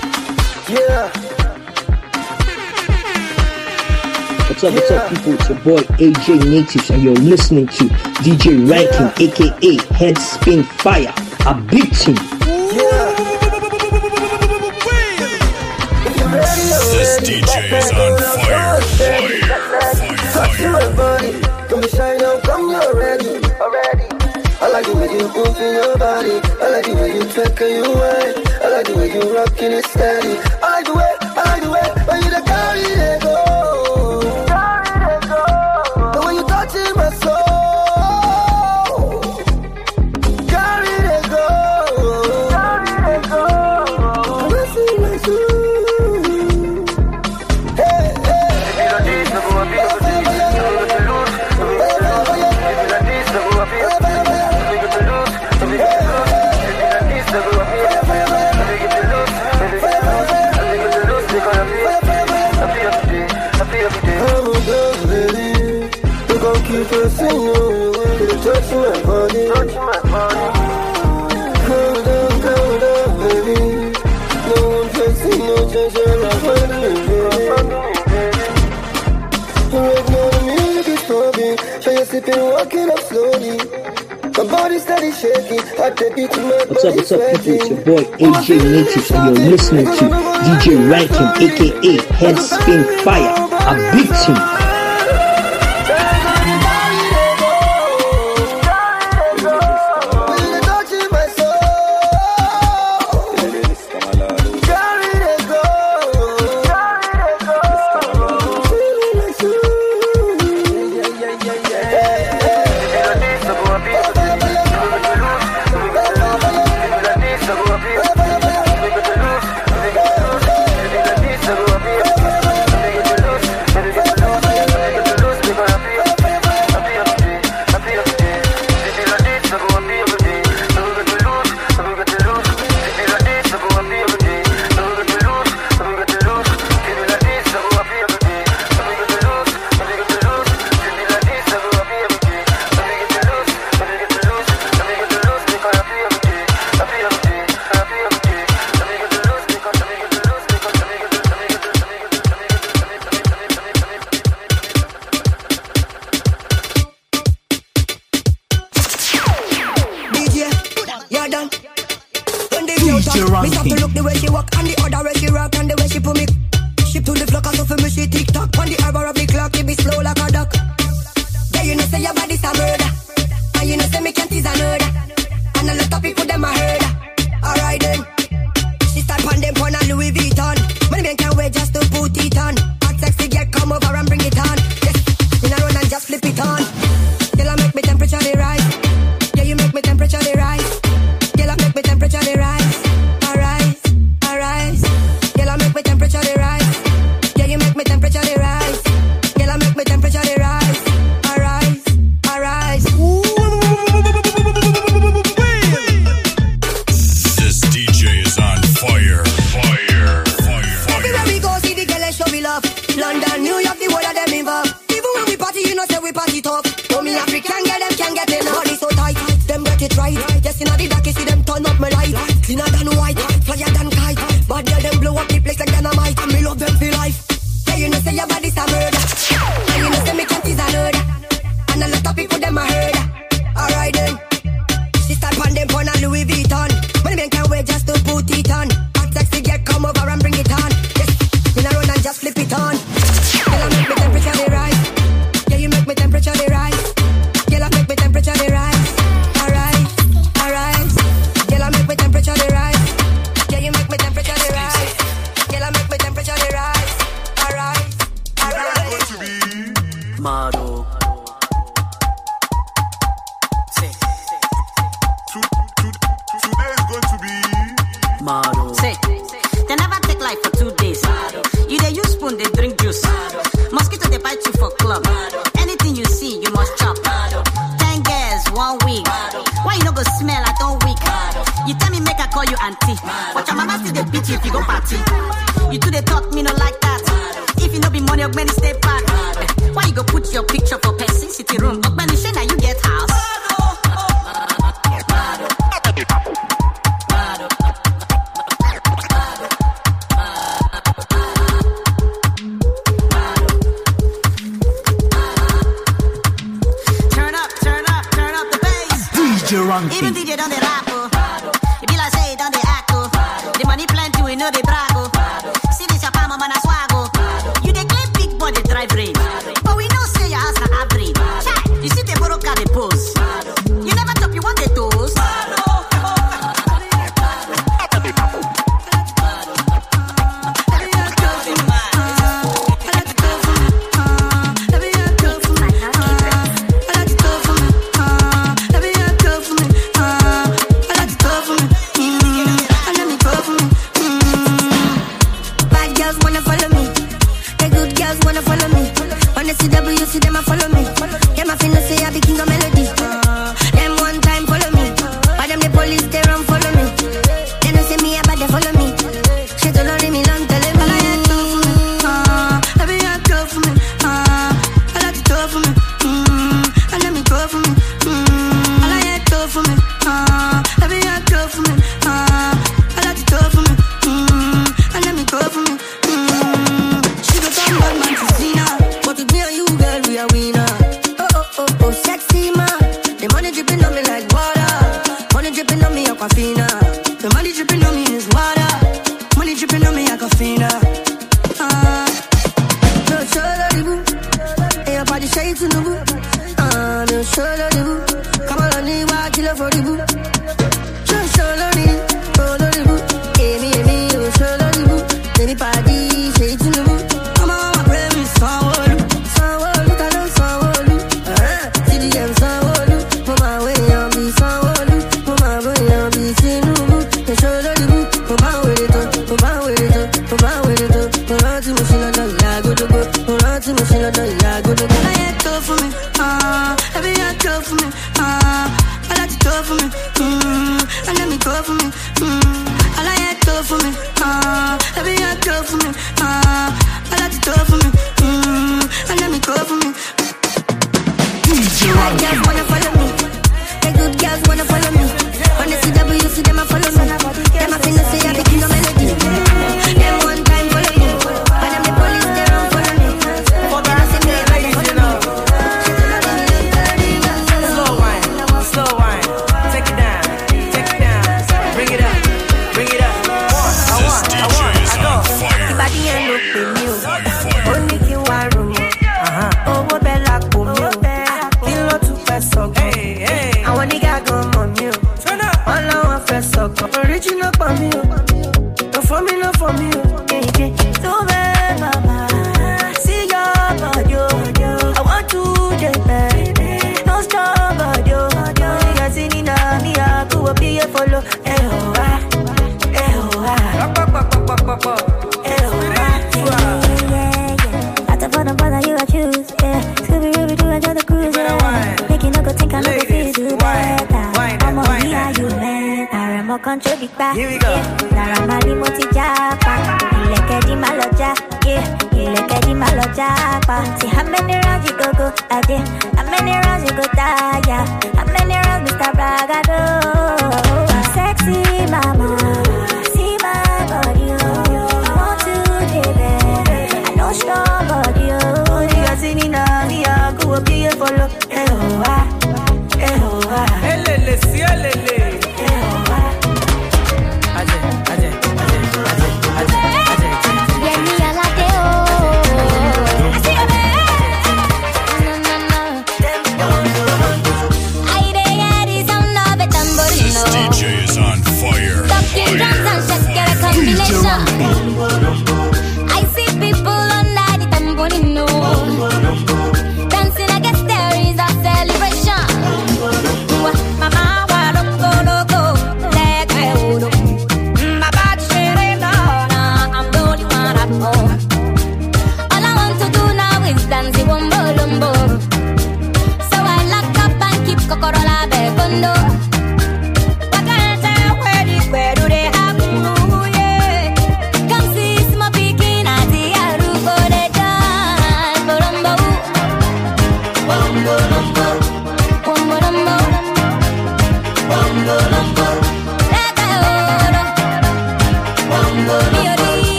What's up, people? It's your boy AJ Natives, and you're listening to DJ Ranking, aka Headspin Fire. A big team. This DJ is on fire. Come and shine out, come already. I like the way you move in your body. I like the way you take you away. I like the way you rockin' it steady. I like the way, when you the carry they go. The way you touching my soul. Carry they go. Caressing my soul. Hey, keep pressing you, touch my body. Calm down, baby. No one pressing, no change, my body. Right now the music is pumping, so you're sipping, walking up slowly. My body steady shaking, I take it to my body. What's up, people? It's your boy AJ Natives, and you're listening to DJ Ranking, aka Headspin Fire. A big team. 1 week. Why you no go smell? I don't weak. You tell me make I call you auntie, but your mama still dey beat you if you go party. You do the talk, me no like that. If you no be money, Ogbeni stay back. Why you go put your picture for person city room? Ogbeni say na you get house. Even DJ done the rap, it be like say done the act, the money plenty, we know they brag. See this your palm, man, I swaggo. You dey claim big body drive range, but we know say your house na average. Chai, you see the borrow car the pose. You never top, you want the toes. See them a follow me. Them a finna say I be king of melody. Them one time follow me. But them the police they run follow me. They don't say me about they follow me. She don't know me long tell them I like to for me. Let me have to for me. I like to for me. And let me go for me. I like to for me. Let me have to for me. I like to for me. And let me go for me. She go come back man to see now. But with me and you girl we are winner. Oh, sexy man. The money dripping on me like water. Money dripping on me aquafina. The money dripping on me is water. Money dripping on me aquafina. No shoulder the boo. Hey, your body shades in the boo. No shoulder the boo. Come on, I need one killer for the boo. No shoulder the boo. Hey, me, oh shoulder the boo. Baby body shades in the boo. Come on, my baby, Sanwo-Olu. Sanwo-Olu, I don't Sanwo-Olu. CDM Sanwo-Olu. Put my way on be Sanwo-Olu. Put my way on be Tinubu. The shoulder the boo. Put my way to, put my way to, put my way to. Put on to machine on the lago to go. Put on to machine on the lago to go. I had to for me. Every year to for me. I like to go for me. And let me go for me. I like to for me. Every year to for me. I like to go for me. And let me go for me. Bad girls wanna follow me. The good girls wanna follow me. On the CW, see them a follow me. Them a finna say I be king of melody. Them one time follow me. But them the police, they run follow me. They don't see me about they follow me. Slow wine. Take it down. Bring it up. This DJ is on fire. Body ain't look for me. Only you are room. Oh, bella come you. Kilo to press up. I want to get go on you. All I want press up. Original for me. No for me. So bad, mama. See your body. I want to get back. No stop, body. You got singing me. I go up here follow. You I choose, yeah. Scooby-Doo, do enjoy the cruise, yeah. Make you no go think I no go feel do better. I'm on me, are you man? I am more control big back. Here we go. Naramali moti japa. Ileke di maloja, yeah. Ileke di maloja, pa. See how many rounds you go, I did. How many rounds you go, yeah. How many rounds Mr. Bragado? Sexy mama, see my body, I want to live it. I know strong body, go up here follow. Elele, si elele. This DJ is on fire. I see people under the tamborino. Dancing, I guess there is a celebration. Mama, I don't go.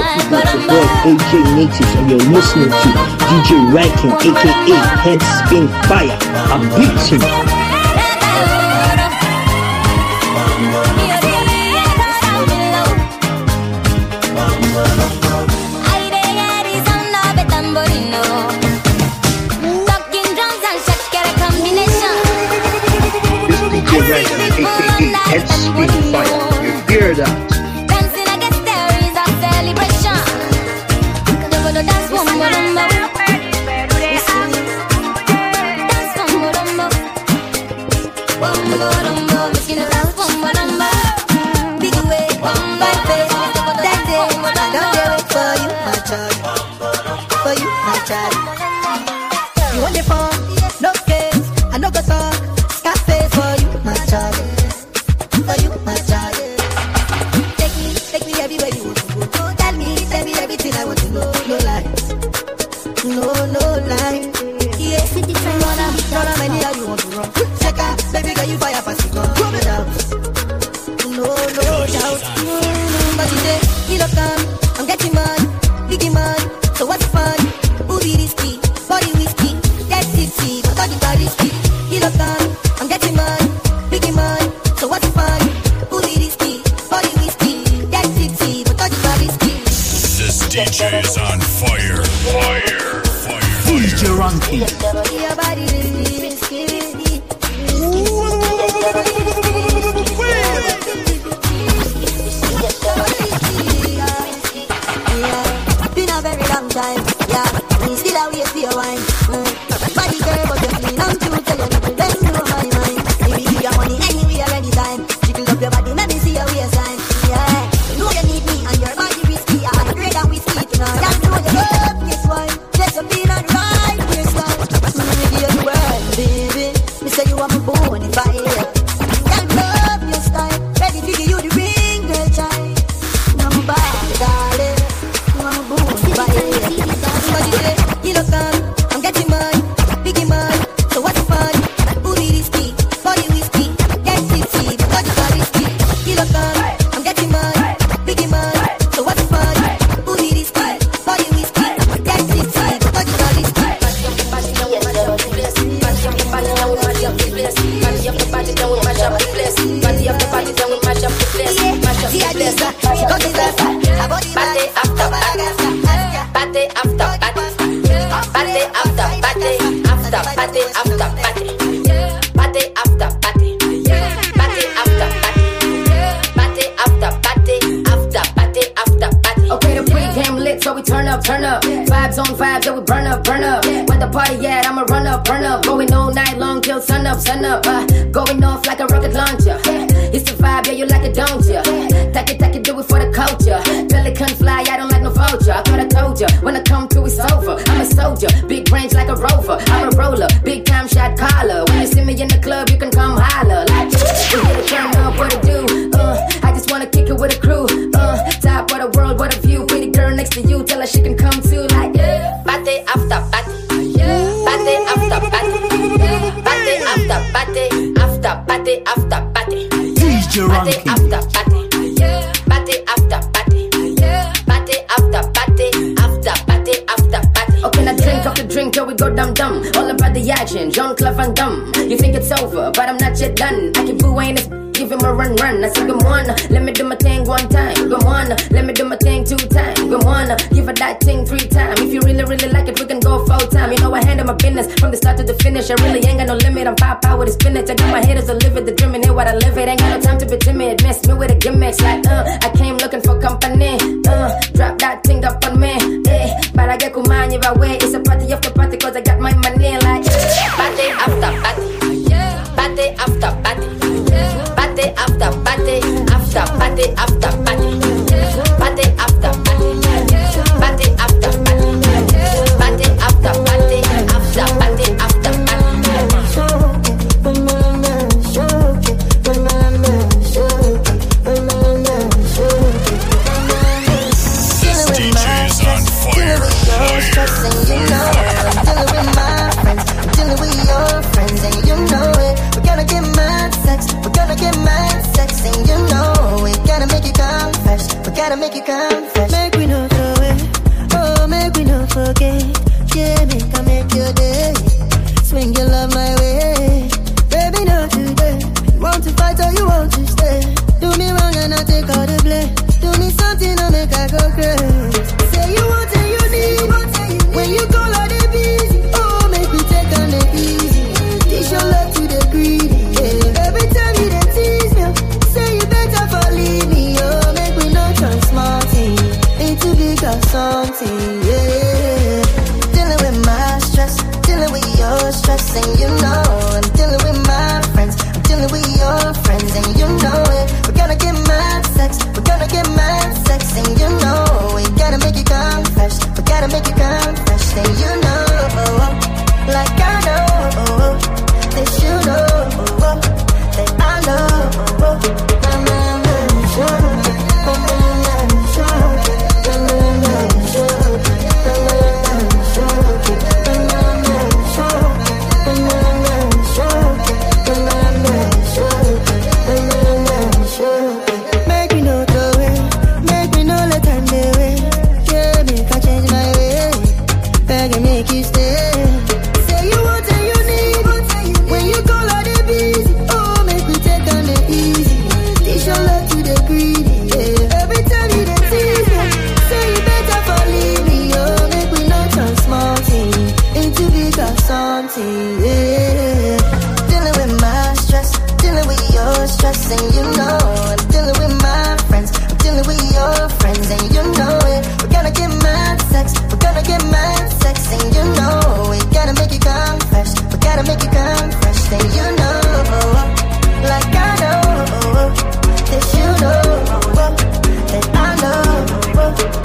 It's your boy AJ Natives, and you're listening to DJ Ranking, aka Headspin Fire. I beat him. Headspin Fire, you hear that? Dancing, I guess there is a celebration. Dance one more, dance one more, one more, making it dance one more. Big way, one by face. That's it. I don't do it for you, my child. For you, my child. You want the phone? No case. I no go talk. Cafe for you, my child. For you, my child. Take me everywhere you want to go. Tell me everything I want to know. No lie, no lie. Yeah, not many how you want to run. Check out, baby girl, you fire past the gun. Rub it out. No doubt. But you say, he look come, I'm getting mad, biggie man. So what's fun? Who be risky? Body whiskey, get tipsy, but body risky. He look come, I'm getting mad, biggie man. So what's fun? Who be risky? Body whiskey, get tipsy, but body risky. This DJ is on fire. DJ Ranking. Your body risky. Been a very long time, yeah. We still a wait for your wine. Body girl, but you're clean and true. Tell your people, bend over my mind. Maybe give your money anywhere, anytime. Jiggle up your body, let me see your waistline. Yeah, you know you need me and your body risky. I agree that whiskey tonight. I know you love this wine. Just a beat and ride this wine. Give you the world, baby. Me say you are my bonafide. I love your style. Ready to give you the ring, girl, child. I'm bad, darling. I'm bonafide. But you say, you look come, I'm getting mine, biggie mine. So what's the fun? Who be risky? Body whiskey, get tipsy, but body risky. You look come, I'm getting mine, biggie mine. So what's the fun? Who be risky? Body whiskey, get tipsy, but body risky. Okay, the pre-game lit, so we turn up. Vibes on vibes, yeah, we burn up. Where the party at, I'ma run up. Going all night long till sun up. Going off like a rocket launcher. It's the vibe, yeah, you like it, don't ya? Take it, do it for the culture. Pelican fly, I don't like no vulture. I thought I told ya, when I come through, it's over. I'm a soldier, big range like a rover. I'm a roller, big time shot caller. When you see me in the club, you can come holler. Like, we're here to turn up, what to do? I just wanna kick it with a crew. Top of the world, what a view. Pretty girl next to you, tell her she can come too. Like, party after party. Party after party. Party after party. After party after party. DJ Ranking. Party after party. Party after party. Party after party. After party after party. Okay, now drink up the drink till we go dumb. All about the action, Jean-Claude Van Damme. You think it's over, but I'm not yet done. I keep booing this. Give him a run. I said, come on, let me do my thing one time. Come on, let me do my thing 2 times. Come on, give her that thing 3 times. If you really like it, we can go full time. You know I handle my business from the start to the finish. I really ain't got no limit. I'm pop out with the spinach. I got my haters to live it, the dreaming it, what I live it. Ain't got no time to be timid. Miss me with a gimmicks like I came looking for company. Drop that thing up on me. But I get kuman if I wait. It's a party after party 'cause I got my money like party after party. Party after party. Party after party, after party, after party, party after party, party after party, party after party, after party, after This DJ is on fire. Dealing with my friends, dealing with your friends, and you know it. We're gonna get mad sex, we're gonna get mad sex, and you know we gotta make you confess, we gotta make you confess. Make we know. tell you want to stay. Do me wrong and I take all the blame. Do me something I make I go crazy. Say you want and you need. When you call all the busy. Oh, make me take on the easy. Teach your love to the greedy. Yeah. Every time you dey tease me, say you better for leave me. Oh, make me not turn smarty into big or something. Yeah. Dealing with my stress, dealing with your stress, and you know I'm dealing with my friends. I'm dealing with your friends, and you know it. We're gonna get mad sex, we're gonna get mad sex, and you know we gotta make it come fresh. We gotta make it come fresh, and you know, like I know, that you know, that I know. Make me know the way, make me know the time the way. Yeah, make I change my way, beg and make you stay. Say you want and you need. When you call all the busy, oh, make me take on the easy. Teach your love to the greedy. Yeah. Every time you dey tease me, say you better for leave me. Oh, make me not turn smarty into big or something. Yeah. Dealing with my stress, dealing with your stress, and you know I'm dealing with my friends. I'm dealing with your friends, and you know it. We're gonna get mad sex, we're gonna get mad sex, and you know we gotta make it come fresh. We gotta make it come fresh, and you know, like I know, that you know, that I know.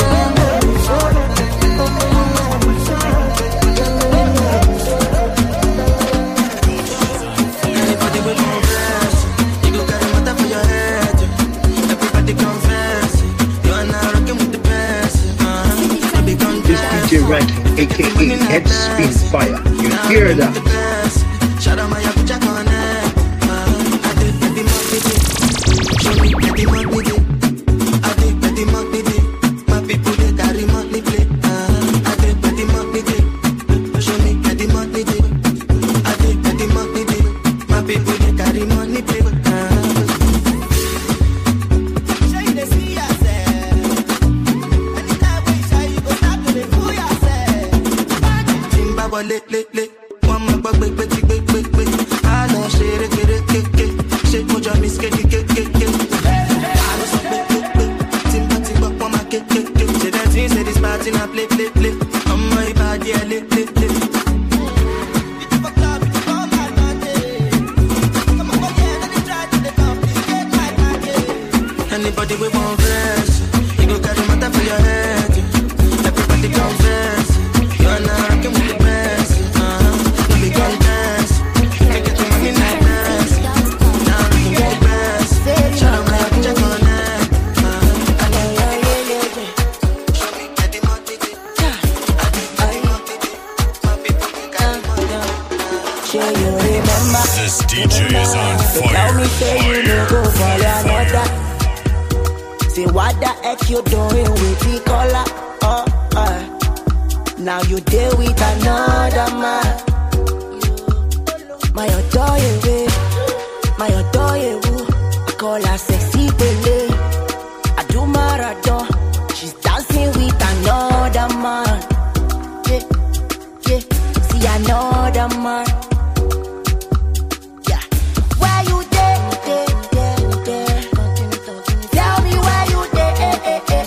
Anybody will confess, you go carry matter for your head. Everybody confess, you are now rocking with the best. Baby confess. This DJ Ranking, aka Head Spin Fire. You hear that? Shout out my Yakuza connect. I did the money, show me the money. I did the money, my people they carry money play. I did the money, show me the money. I did the money, my people they carry money play. Show you the see yourself. Anytime we say you go stop to the fool yourself. Zimbabwe lit. One more bug, big. I know shit, get. Shit, put your miss, get. I know some big. Timba, one more get. Say that thing, say this party, now play. I'm my body, yeah, lit. Anybody we want fresh, you go carry matter for your head. Everybody confess, you are not rocking with the best. No big contest, take it to money like this. Now rocking with the best. Shout out my Yakuza connect. Show me get the money, my people they carry money. Sure you remember. This DJ is on Tell fire. me say you no go for another. Say what the heck you doing with the color? Now you deal with another man. My adore you, I call her sexy baby. I do marathon. She's dancing with another man. Yeah. See another man. Yeah. Where you there? Tell me where you there.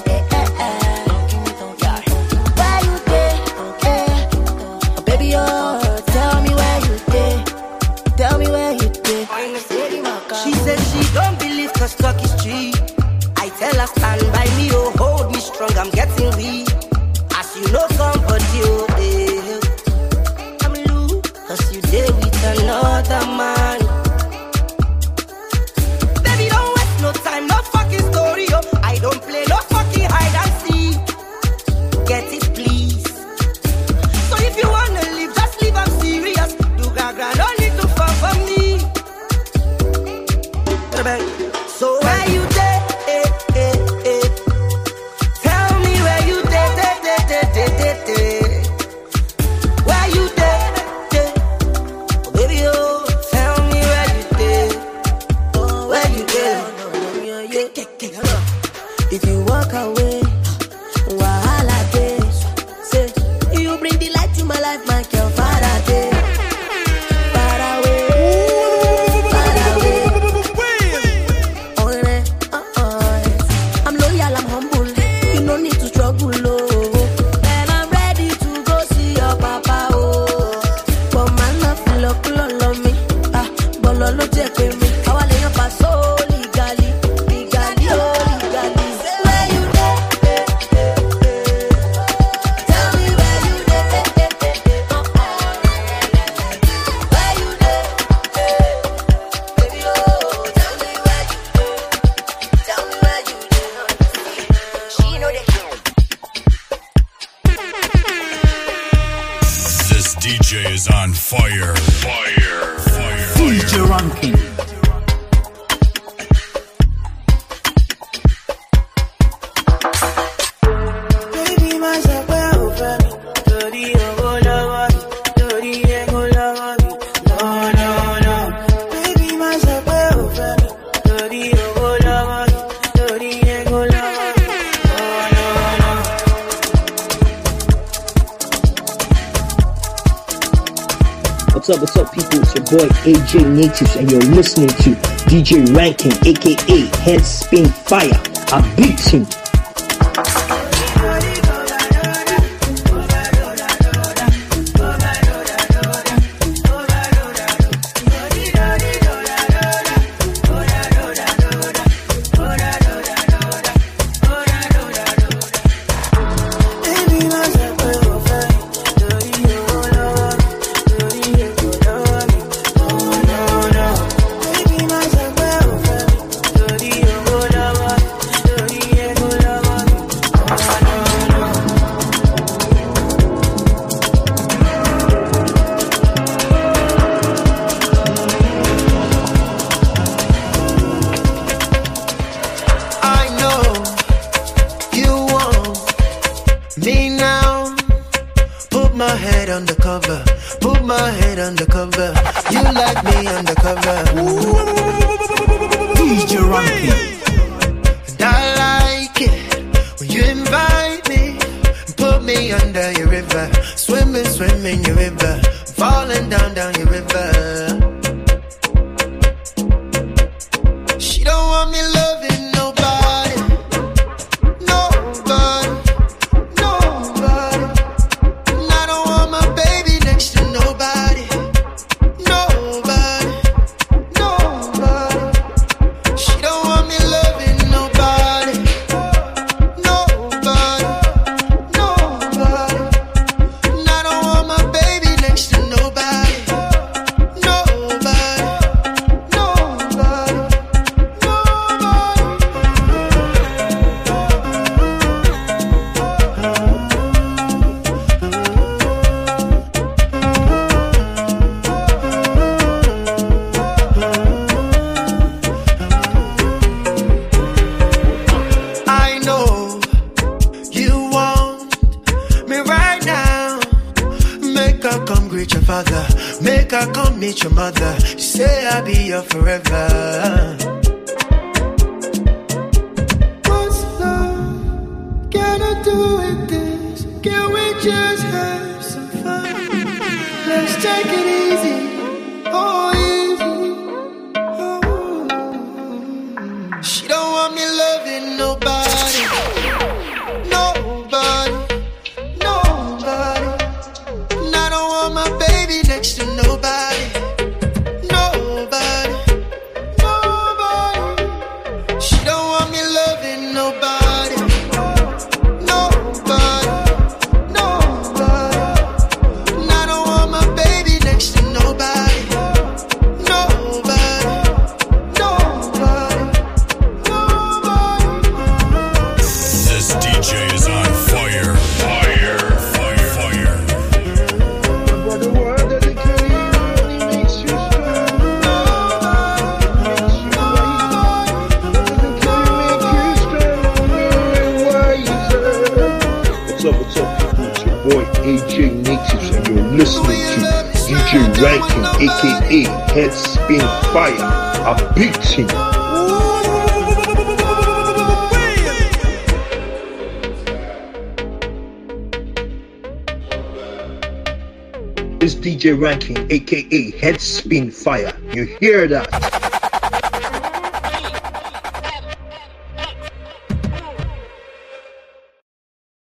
Where you there? Oh, baby, oh, tell me where you there. Tell me where you there. She said she don't believe 'cause talk is cheap. I tell her stand by me, oh, hold me strong, I'm getting weak. As you know somebody, oh, I'm loose, 'cause you there with another man. Baby, don't waste no time, no fucking story, oh. I don't play no fucking hide and seek. Get it, please. So if you wanna leave, just leave, I'm serious. Do gaga, don't need to fall for me. So where you there? Tell me where you there. Where you there? Oh, baby, oh, tell me where you there. Oh, is on fire. Fire. Fire. DJ Ranking. What's up, people? It's your boy AJ Natives, and you're listening to DJ Ranking, aka Head Spin Fire. I beat him. aka Head Spin Fire. I beat him. It's DJ Ranking, aka Head Spin Fire. You hear that?